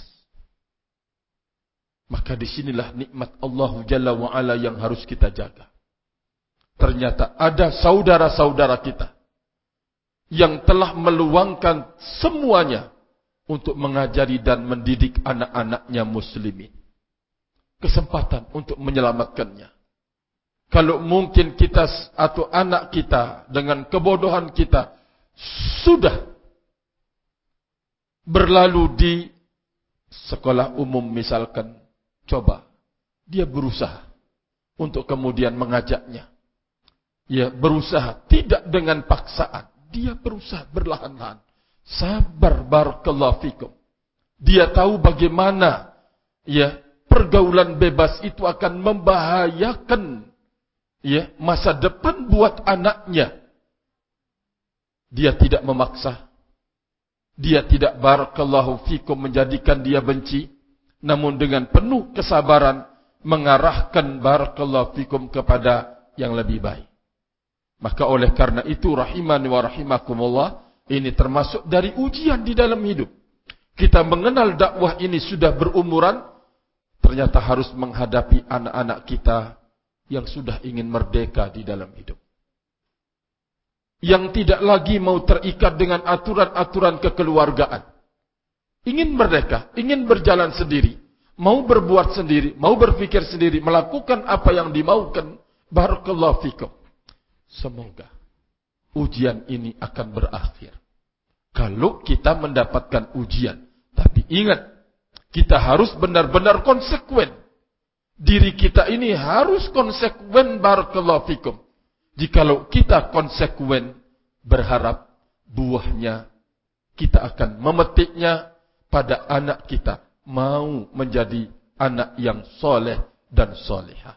Maka disinilah nikmat Allah Jalla wa'ala yang harus kita jaga. Ternyata ada saudara-saudara kita yang telah meluangkan semuanya untuk mengajari dan mendidik anak-anaknya muslimin. Kesempatan untuk menyelamatkannya. Kalau mungkin kita atau anak kita dengan kebodohan kita sudah berlalu di sekolah umum misalkan, coba dia berusaha untuk kemudian mengajaknya. Ya, berusaha tidak dengan paksaan. Dia berusaha berlahan-lahan. Sabar barakallahu fikum. Dia tahu bagaimana ya pergaulan bebas itu akan membahayakan ya masa depan buat anaknya. Dia tidak memaksa. Dia tidak barakallahu fikum menjadikan dia benci, namun dengan penuh kesabaran mengarahkan barakallahu fikum kepada yang lebih baik. Maka oleh karena itu rahimani wa rahimakumullah, ini termasuk dari ujian di dalam hidup. Kita mengenal dakwah ini sudah berumuran, ternyata harus menghadapi anak-anak kita yang sudah ingin merdeka di dalam hidup. Yang tidak lagi mau terikat dengan aturan-aturan kekeluargaan. Ingin merdeka, ingin berjalan sendiri, mau berbuat sendiri, mau berpikir sendiri, melakukan apa yang dimaukan. Barakallahu fikum. Semoga ujian ini akan berakhir. Kalau kita mendapatkan ujian. Tapi ingat, kita harus benar-benar konsekuen. Diri kita ini harus konsekuen barakallahu fikum. Jikalau kita konsekuen, berharap buahnya kita akan memetiknya pada anak kita. Mau menjadi anak yang soleh dan solehah.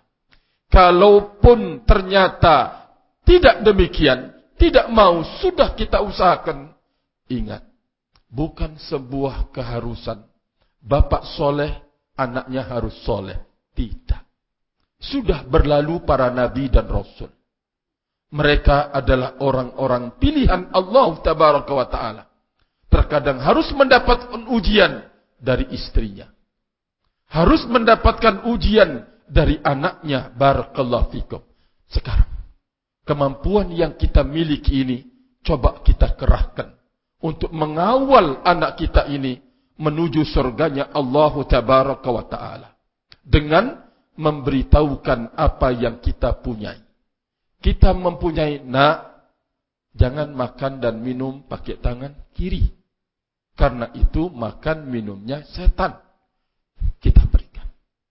Kalaupun ternyata tidak demikian, tidak mau, sudah kita usahakan. Ingat, bukan sebuah keharusan. Bapak soleh, anaknya harus soleh. Tidak. Sudah berlalu para nabi dan rasul. Mereka adalah orang-orang pilihan Allah Tabaraka wa Ta'ala. Terkadang harus mendapatkan ujian dari istrinya. Harus mendapatkan ujian dari anaknya. Barakallahu fikum. Sekarang, kemampuan yang kita miliki ini, coba kita kerahkan untuk mengawal anak kita ini menuju surganya Allah Tabaraka wa Ta'ala. Dengan memberitahukan apa yang kita punyai. Kita mempunyai, nak, jangan makan dan minum pakai tangan kiri. Karena itu makan minumnya setan. Kita berikan.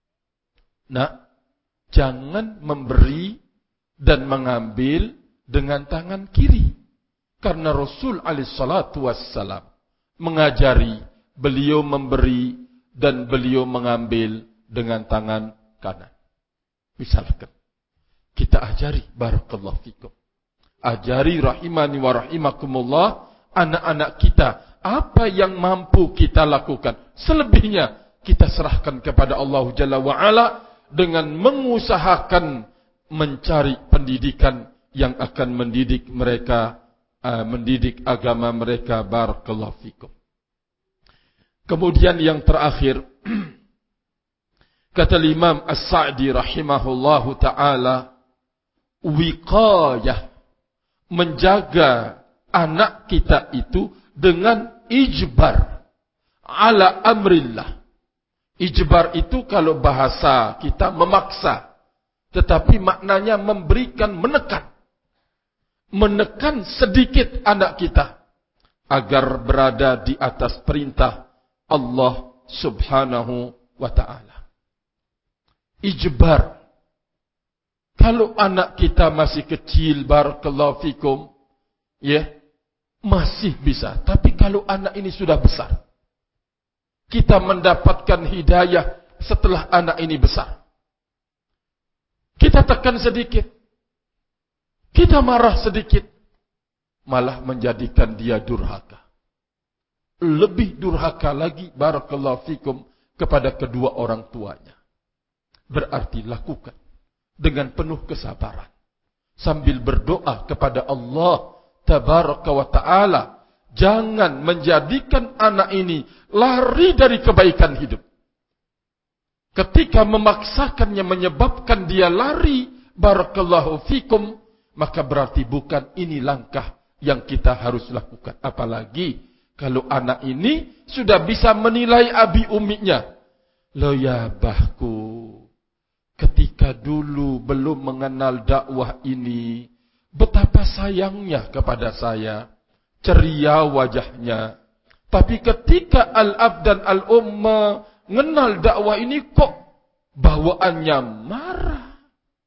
Nak, jangan memberi dan mengambil dengan tangan kiri. Karena Rasul alaihissalatu wassalam mengajari beliau memberi dan beliau mengambil dengan tangan kanan. Misalkan kita ajari barakallahu fikum. Ajari rahimani wa rahimakumullah anak-anak kita apa yang mampu kita lakukan. Selebihnya kita serahkan kepada Allah Jalla wa Ala dengan mengusahakan mencari pendidikan yang akan mendidik mereka, mendidik agama mereka. Barakallahu fikum. Kemudian yang terakhir, kata Imam As-Sa'di rahimahullahu ta'ala, wiqayah, menjaga anak kita itu dengan ijbar ala amrillah. Ijbar itu kalau bahasa kita memaksa. tetapi maknanya memberikan, menekan sedikit anak kita agar berada di atas perintah Allah Subhanahu wa ta'ala. Ijbar. Kalau anak kita masih kecil, barakallahu fikum, ya, masih bisa. Tapi kalau anak ini sudah besar, kita mendapatkan hidayah setelah anak ini besar, kita tekan sedikit, kita marah sedikit, malah menjadikan dia durhaka. Lebih durhaka lagi, barakallahu fikum, kepada kedua orang tuanya. Berarti lakukan dengan penuh kesabaran, sambil berdoa kepada Allah Tabaraka wa ta'ala. Jangan menjadikan anak ini lari dari kebaikan hidup. Ketika memaksakannya, menyebabkan dia lari, barakallahu fikum, maka berarti bukan ini langkah yang kita harus lakukan. Apalagi kalau anak ini sudah bisa menilai abi uminya. Loh ya bahku, ketika dulu belum mengenal dakwah ini, betapa sayangnya kepada saya, ceria wajahnya. Tapi ketika al-ab dan al-umma mengenal dakwah ini, kok bawaannya marah.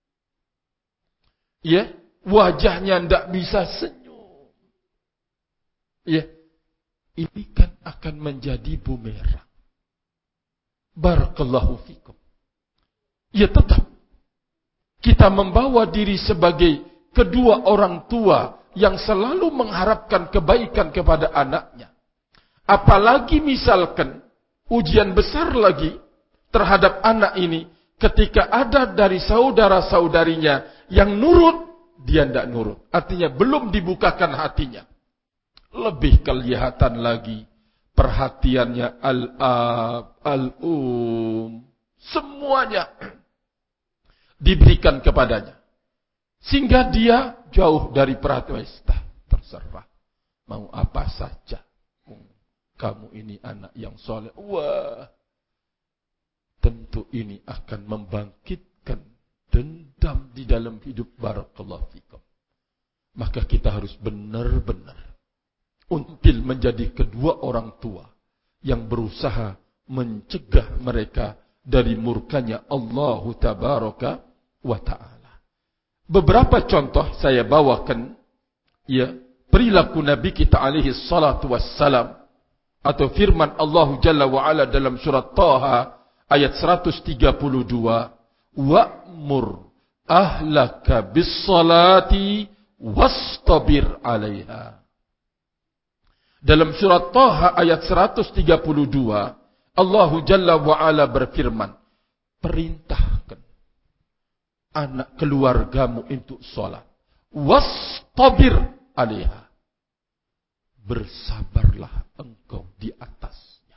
Ya, wajahnya tidak bisa senyum. Ya, ini kan akan menjadi bumerang. Barakallahu fikum. Ya, tetap kita membawa diri sebagai kedua orang tua yang selalu mengharapkan kebaikan kepada anaknya. Apalagi misalkan ujian besar lagi terhadap anak ini, ketika ada dari saudara-saudarinya yang nurut, dia tidak nurut. Artinya belum dibukakan hatinya. Lebih kelihatan lagi perhatiannya al-ab, al-um, semuanya diberikan kepadanya. Sehingga dia jauh dari perhatian. Terserah, mau apa saja. Kamu ini anak yang soleh. Wah, tentu ini akan membangkitkan dendam di dalam hidup. Barakallahu fikum. Maka kita harus benar-benar untuk menjadi kedua orang tua yang berusaha mencegah mereka dari murkanya Allah Tabaraka wa ta'ala. Beberapa contoh saya bawakan, ya, perilaku Nabi kita alaihi salatu wassalam, atau firman Allah Jalla wa Ala dalam surat Taha ayat 132, wa'mur ahlaka bis salati wastabir 'alaiha. Dalam surat Taha ayat 132, Allah Jalla wa Ala berfirman, perintahkan anak keluargamu untuk salat, wastabir 'alaiha. Bersabarlah engkau di atasnya.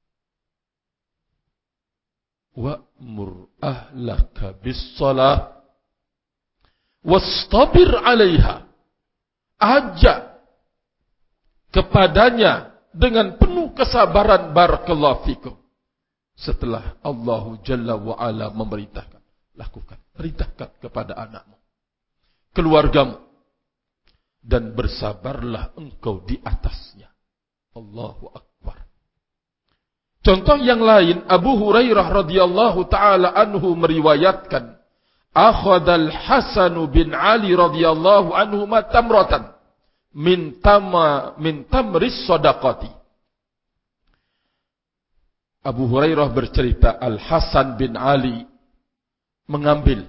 Wa'mur ahlaka bis-shalah wastabir 'alaiha. Ajak kepadanya dengan penuh kesabaran. Barakallahu fikum. Setelah Allah Jalla wa Ala memerintahkan, lakukan, perintahkan kepada anakmu, keluargamu, dan bersabarlah engkau di atasnya. Allahu Akbar. Contoh yang lain, Abu Hurairah radhiyallahu taala anhu meriwayatkan, akhadal Hasan bin Ali radhiyallahu anhu tamratan min tamris sadaqati. Abu Hurairah bercerita, Al Hasan bin Ali mengambil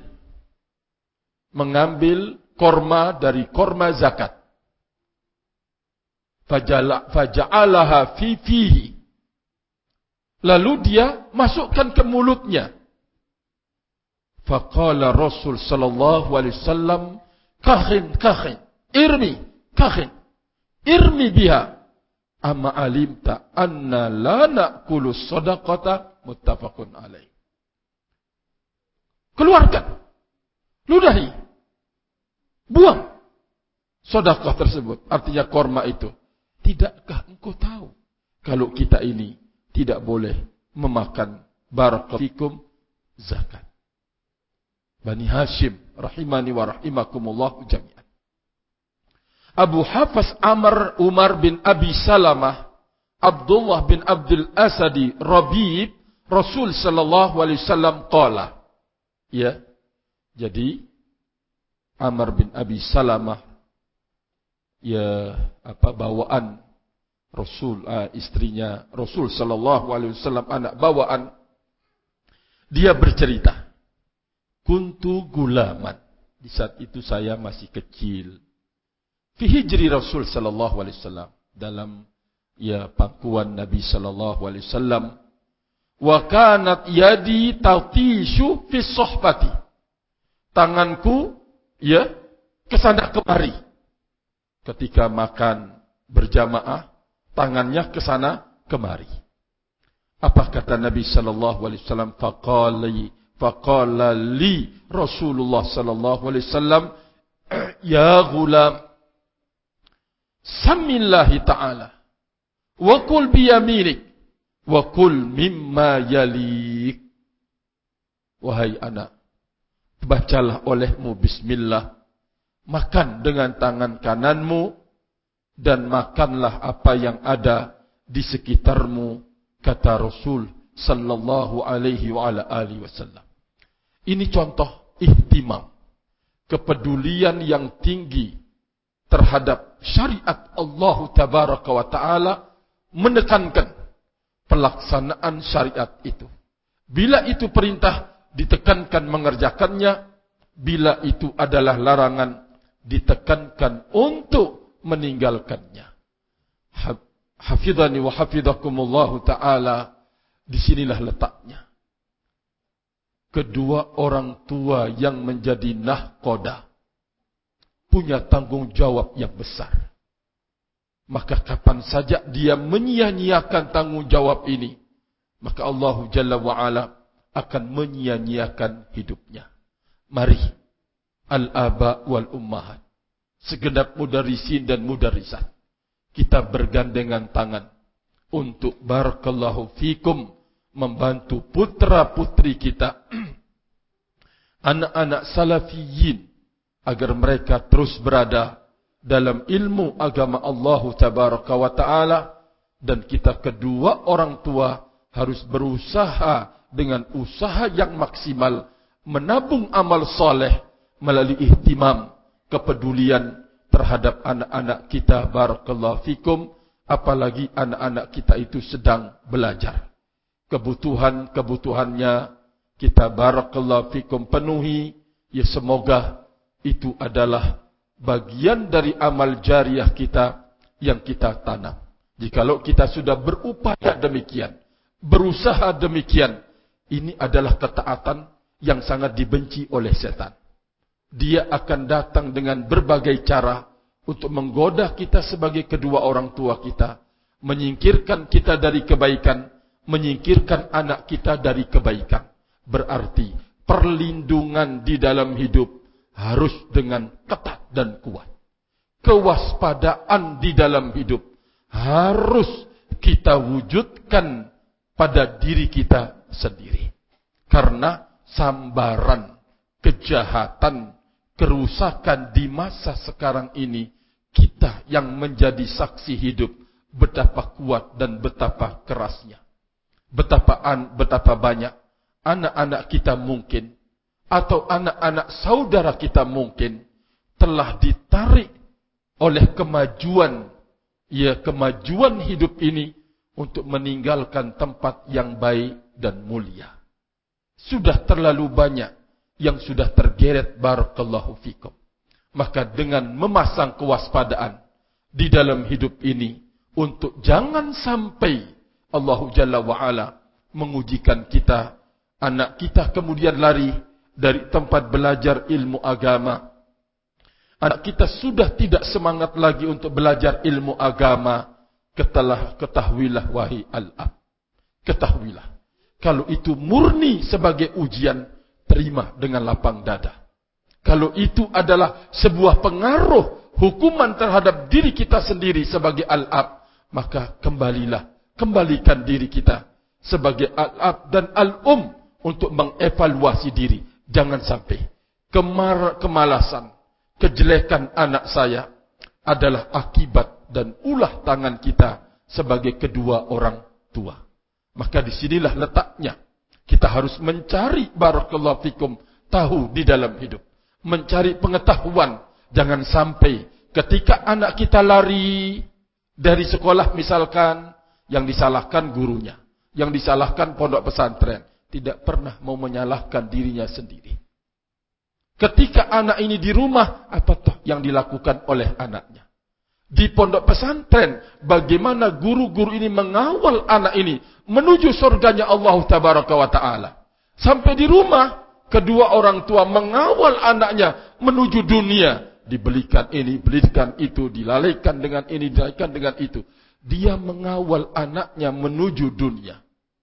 korma dari korma zakat. Faja'alaha fi fihi. Lalu dia masukkan ke mulutnya. Faqala Rasul sallallahu alaihi wasallam, kakhin, irmi biha. Amma alimta anna la na'kulu sadaqata, muttafaqun alaih. Keluarkan, ludahi, buang sedekah tersebut, artinya korma itu. Tidakkah engkau tahu kalau kita ini tidak boleh memakan barakallahu fikum zakat? Bani Hashim rahimani wa rahimakumullah jami'an. Abu Hafs Amr Umar bin Abi Salamah Abdullah bin Abdul Asadi Rabib Rasul sallallahu alaihi wasallam qala. Ya. Jadi Amr bin Abi Salamah bawaan Rasul, istrinya Rasul sallallahu alaihi wasallam, anak bawaan, dia bercerita, kuntu gulaman, di saat itu saya masih kecil, fi hijri Rasul sallallahu alaihi wasallam, dalam pangkuan Nabi sallallahu alaihi wasallam, wa kanat yadi tatishu fi sohbati, tanganku kesana kemari ketika makan berjamaah, tangannya kesana kemari. Apa kata Nabi sallallahu alaihi wasallam? Faqala li Rasulullah sallallahu alaihi wasallam, ya ghulam, samillahi ta'ala wa kul bi yaminik wa kul mimma yalik. Wahai anak, bacalah olehmu bismillah, makan dengan tangan kananmu, dan makanlah apa yang ada di sekitarmu, kata Rasul sallallahu alaihi wa ala alihi wasallam. Ini contoh ihtimam, kepedulian yang tinggi terhadap syariat Allah tabaraka wa taala, menekankan pelaksanaan syariat itu. Bila itu perintah, ditekankan mengerjakannya. Bila itu adalah larangan, ditekankan untuk meninggalkannya. Hafidhani wa hafidhakumullahu ta'ala. Disinilah letaknya. Kedua orang tua yang menjadi nahkoda punya tanggung jawab yang besar. Maka kapan saja dia menyia-nyiakan tanggung jawab ini, maka Allah Jalla wa'ala akan menyia-nyiakan hidupnya. Mari, al-aba wal ummahat, segenap mudarisin dan mudarisat, kita bergandengan tangan untuk barakallahu fikum membantu putra-putri kita, anak-anak salafiyin, agar mereka terus berada dalam ilmu agama Allah tabaraka wa ta'ala. Dan kita kedua orang tua harus berusaha dengan usaha yang maksimal, menabung amal soleh melalui ihtimam, kepedulian terhadap anak-anak kita, barakallahu fikum. Apalagi anak-anak kita itu sedang belajar, kebutuhannya kita, barakallahu fikum, penuhi. Ya, semoga itu adalah bagian dari amal jariah kita yang kita tanam. Jikalau kita sudah berupaya demikian, berusaha demikian, ini adalah ketaatan yang sangat dibenci oleh setan. Dia akan datang dengan berbagai cara untuk menggoda kita sebagai kedua orang tua kita, menyingkirkan kita dari kebaikan, menyingkirkan anak kita dari kebaikan. Berarti perlindungan di dalam hidup harus dengan ketat dan kuat. Kewaspadaan di dalam hidup harus kita wujudkan pada diri kita sendiri. Karena sambaran kejahatan, kerusakan di masa sekarang ini, kita yang menjadi saksi hidup betapa kuat dan betapa kerasnya. Betapa banyak anak-anak kita mungkin, atau anak-anak saudara kita mungkin, telah ditarik oleh kemajuan hidup ini untuk meninggalkan tempat yang baik dan mulia. Sudah terlalu banyak yang sudah tergeret, barakallahu fikum. Maka dengan memasang kewaspadaan di dalam hidup ini, untuk jangan sampai Allah Jalla wa'ala mengujikan kita, anak kita kemudian lari dari tempat belajar ilmu agama. Anak kita sudah tidak semangat lagi untuk belajar ilmu agama. Ketahuilah wahai al-ab, ketahuilah, kalau itu murni sebagai ujian, terima dengan lapang dada. Kalau itu adalah sebuah pengaruh hukuman terhadap diri kita sendiri sebagai al-ab, maka kembalikan diri kita sebagai al-ab dan al-um untuk mengevaluasi diri. Jangan sampai kemalasan, kejelekan anak saya adalah akibat dan ulah tangan kita sebagai kedua orang tua. Maka disinilah letaknya. Kita harus mencari barakallahu fikum tahu di dalam hidup. Mencari pengetahuan. Jangan sampai ketika anak kita lari dari sekolah misalkan, yang disalahkan gurunya, yang disalahkan pondok pesantren, tidak pernah mau menyalahkan dirinya sendiri. Ketika anak ini di rumah, apa toh yang dilakukan oleh anaknya? Di pondok pesantren, bagaimana guru-guru ini mengawal anak ini menuju surganya Allah Tabaraka wa Ta'ala. Sampai di rumah, kedua orang tua mengawal anaknya menuju dunia. Dibelikan ini, belikan itu, dilalaikan dengan ini, dilalaikan dengan itu. Dia mengawal anaknya menuju dunia.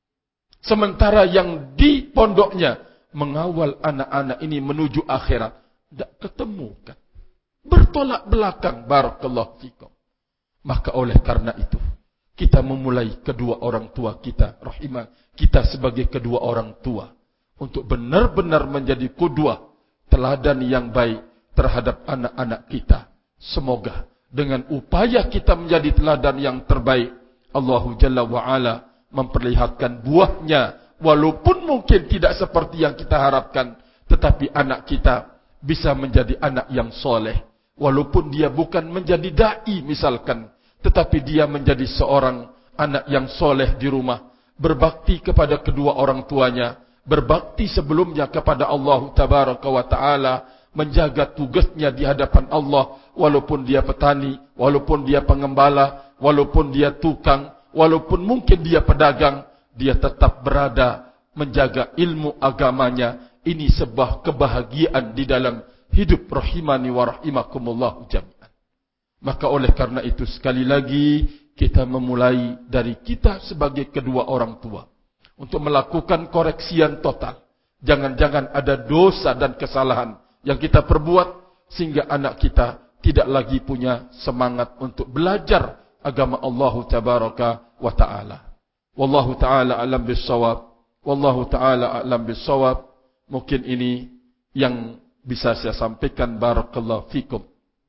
Sementara yang di pondoknya mengawal anak-anak ini menuju akhirat. Tidak ketemu kan? Bertolak belakang, barakallahu fikum. Maka oleh karena itu, kita memulai kedua orang tua kita, rahimah kita sebagai kedua orang tua, untuk benar-benar menjadi qudwah, teladan yang baik terhadap anak-anak kita. Semoga dengan upaya kita menjadi teladan yang terbaik, Allah Jalla wa'ala memperlihatkan buahnya, walaupun mungkin tidak seperti yang kita harapkan, tetapi anak kita bisa menjadi anak yang soleh. Walaupun dia bukan menjadi da'i misalkan, tetapi dia menjadi seorang anak yang soleh di rumah, berbakti kepada kedua orang tuanya, berbakti sebelumnya kepada Allah Tabaraka wa Ta'ala, menjaga tugasnya di hadapan Allah, walaupun dia petani, walaupun dia pengembala, walaupun dia tukang, walaupun mungkin dia pedagang, dia tetap berada menjaga ilmu agamanya. Ini sebuah kebahagiaan di dalam hidup, rahimani wa rahimakumullah jami'an. Maka oleh karena itu sekali lagi kita memulai dari kita sebagai kedua orang tua untuk melakukan koreksian total. Jangan-jangan ada dosa dan kesalahan yang kita perbuat sehingga anak kita tidak lagi punya semangat untuk belajar agama Allah Tabaraka wa Ta'ala. Wallahu ta'ala a'lam bis-shawab. Wallahu ta'ala a'lam bis-shawab. Mungkin ini yang bisa saya sampaikan, barakallahu fikum.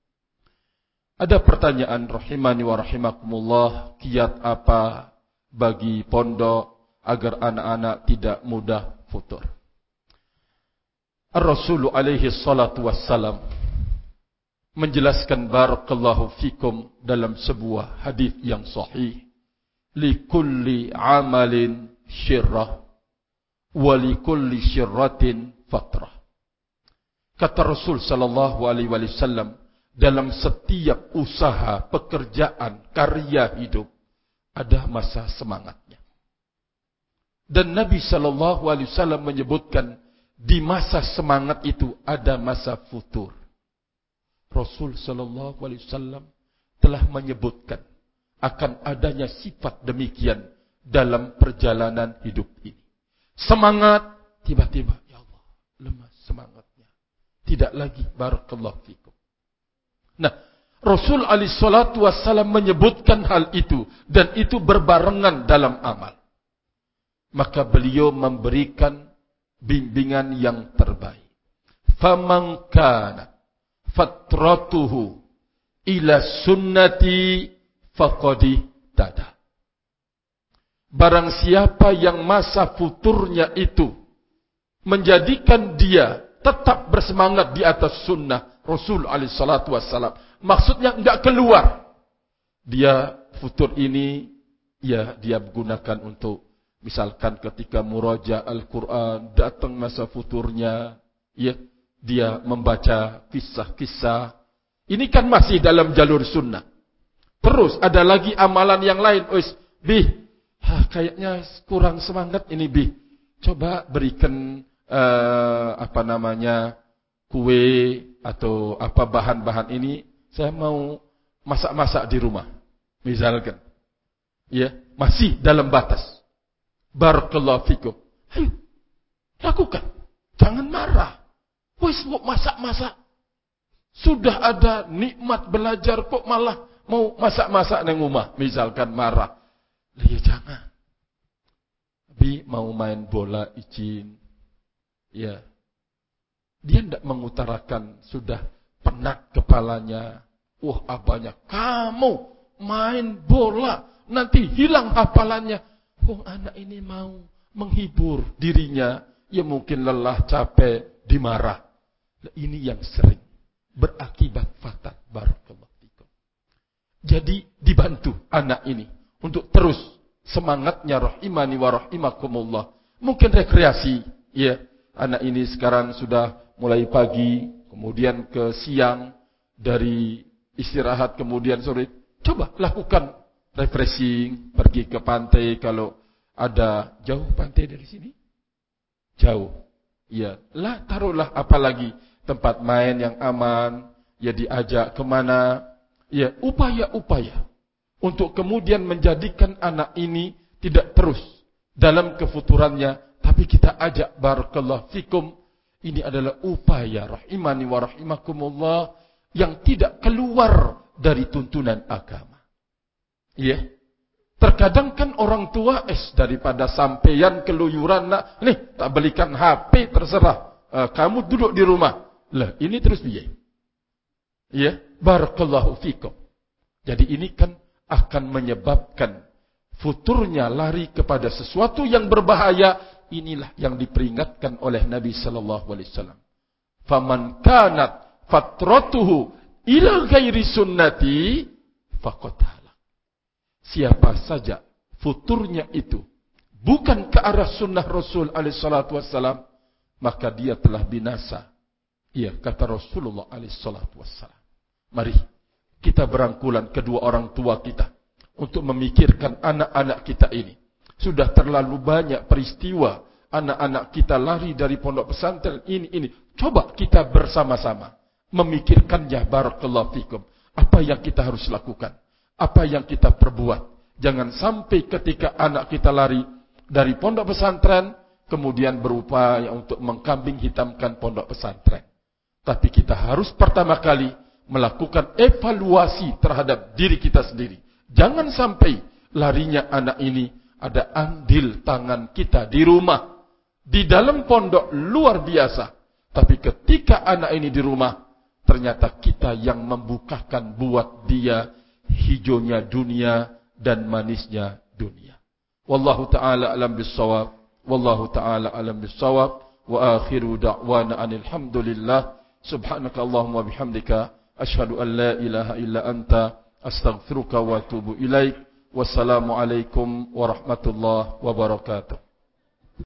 Ada pertanyaan, rahimani wa rahimakumullah, kiat apa bagi pondok agar anak-anak tidak mudah futur? Ar-Rasul alaihi salatu wassalam menjelaskan, barakallahu fikum, dalam sebuah hadis yang sahih, likulli amalin syirrah wa likulli syirratin fatrah. Kata Rasul sallallahu alaihi wasallam, dalam setiap usaha, pekerjaan, karya hidup ada masa semangatnya. Dan Nabi sallallahu alaihi wasallam menyebutkan di masa semangat itu ada masa futur. Rasul sallallahu alaihi wasallam telah menyebutkan akan adanya sifat demikian dalam perjalanan hidup ini. Semangat, tiba-tiba ya Allah, lemas semangatnya. Tidak lagi, barakallahu fikum. Nah, Rasul alaihi salatu wassalam menyebutkan hal itu, dan itu berbarengan dalam amal. Maka beliau memberikan bimbingan yang terbaik. Faman kana fatratuhu ila sunnati faqad ihtada. Barang siapa yang masa futurnya itu menjadikan dia tetap bersemangat di atas sunnah Rasul alaihi salatu wassalam, maksudnya enggak keluar. Dia futur ini, ya dia gunakan untuk, misalkan ketika muraja Al-Quran, datang masa futurnya, ya dia membaca kisah-kisah. Ini kan masih dalam jalur sunnah. Terus ada lagi amalan yang lain. Kayaknya kurang semangat ini, coba berikan kue atau apa bahan-bahan ini, saya mau masak-masak di rumah, misalkan. Ya, masih dalam batas. Barakallahu fikum. Ayo, lakukan. Jangan marah. Wis mau masak-masak. Sudah ada nikmat belajar kok malah mau masak-masak nang rumah, misalkan marah. Ya jangan. Mau main bola izin. Ya. Dia tidak mengutarakan sudah penat kepalanya. Wah, abahnya, kamu main bola, nanti hilang hafalannya. Oh, anak ini mau menghibur dirinya. Ya mungkin lelah, capek, dimarah. Ini yang sering berakibat fatal. Barakallahu fikum. Jadi dibantu anak ini untuk terus semangatnya rahimani wa rahimakumullah. Mungkin rekreasi, ya. Anak ini sekarang sudah mulai pagi, kemudian ke siang, dari istirahat kemudian sore. Coba lakukan refreshing, pergi ke pantai kalau ada. Jauh pantai dari sini? Jauh. Ya, lah taruhlah apalagi tempat main yang aman, ya diajak kemana. Ya, upaya-upaya untuk kemudian menjadikan anak ini tidak terus dalam kefuturannya, tapi kita ajak barakallahu fikum. Ini adalah upaya rahimani wa rahimakumullah yang tidak keluar dari tuntunan agama. Ya. Terkadang kan orang tua daripada sampeyan keluyuran nak, nih tak belikan HP terserah. Kamu duduk di rumah. Lah, ini terus biaya. Ya, barakallahu fikum. Jadi ini kan akan menyebabkan futurnya lari kepada sesuatu yang berbahaya. Inilah yang diperingatkan oleh Nabi sallallahu alaihi wasallam. Faman kanat fatratuhu ila ghairi sunnati faqad halak. Siapa saja futurnya itu bukan ke arah sunnah Rasul alaihi salatu wasallam, maka dia telah binasa. Iya, kata Rasulullah alaihi salatu wasallam. Mari kita berangkulan kedua orang tua kita untuk memikirkan anak-anak kita ini. Sudah terlalu banyak peristiwa anak-anak kita lari dari pondok pesantren ini. Coba kita bersama-sama memikirkannya barakallahu fikum. Apa yang kita harus lakukan? Apa yang kita perbuat? Jangan sampai ketika anak kita lari dari pondok pesantren kemudian berupaya untuk mengkambing hitamkan pondok pesantren. Tapi kita harus pertama kali melakukan evaluasi terhadap diri kita sendiri. Jangan sampai larinya anak ini ada andil tangan kita di rumah, di dalam pondok luar biasa. Tapi ketika anak ini di rumah, ternyata kita yang membukakan buat dia hijaunya dunia dan manisnya dunia. Wallahu ta'ala alam bissawab. Wallahu ta'ala alam bissawab. Wa akhiru da'wana anilhamdulillah. Subhanaka Allahumma bihamdika. Ashhadu an la ilaha illa anta. Astaghfiruka wa atubu ilaik. Wassalamualaikum warahmatullahi wabarakatuh.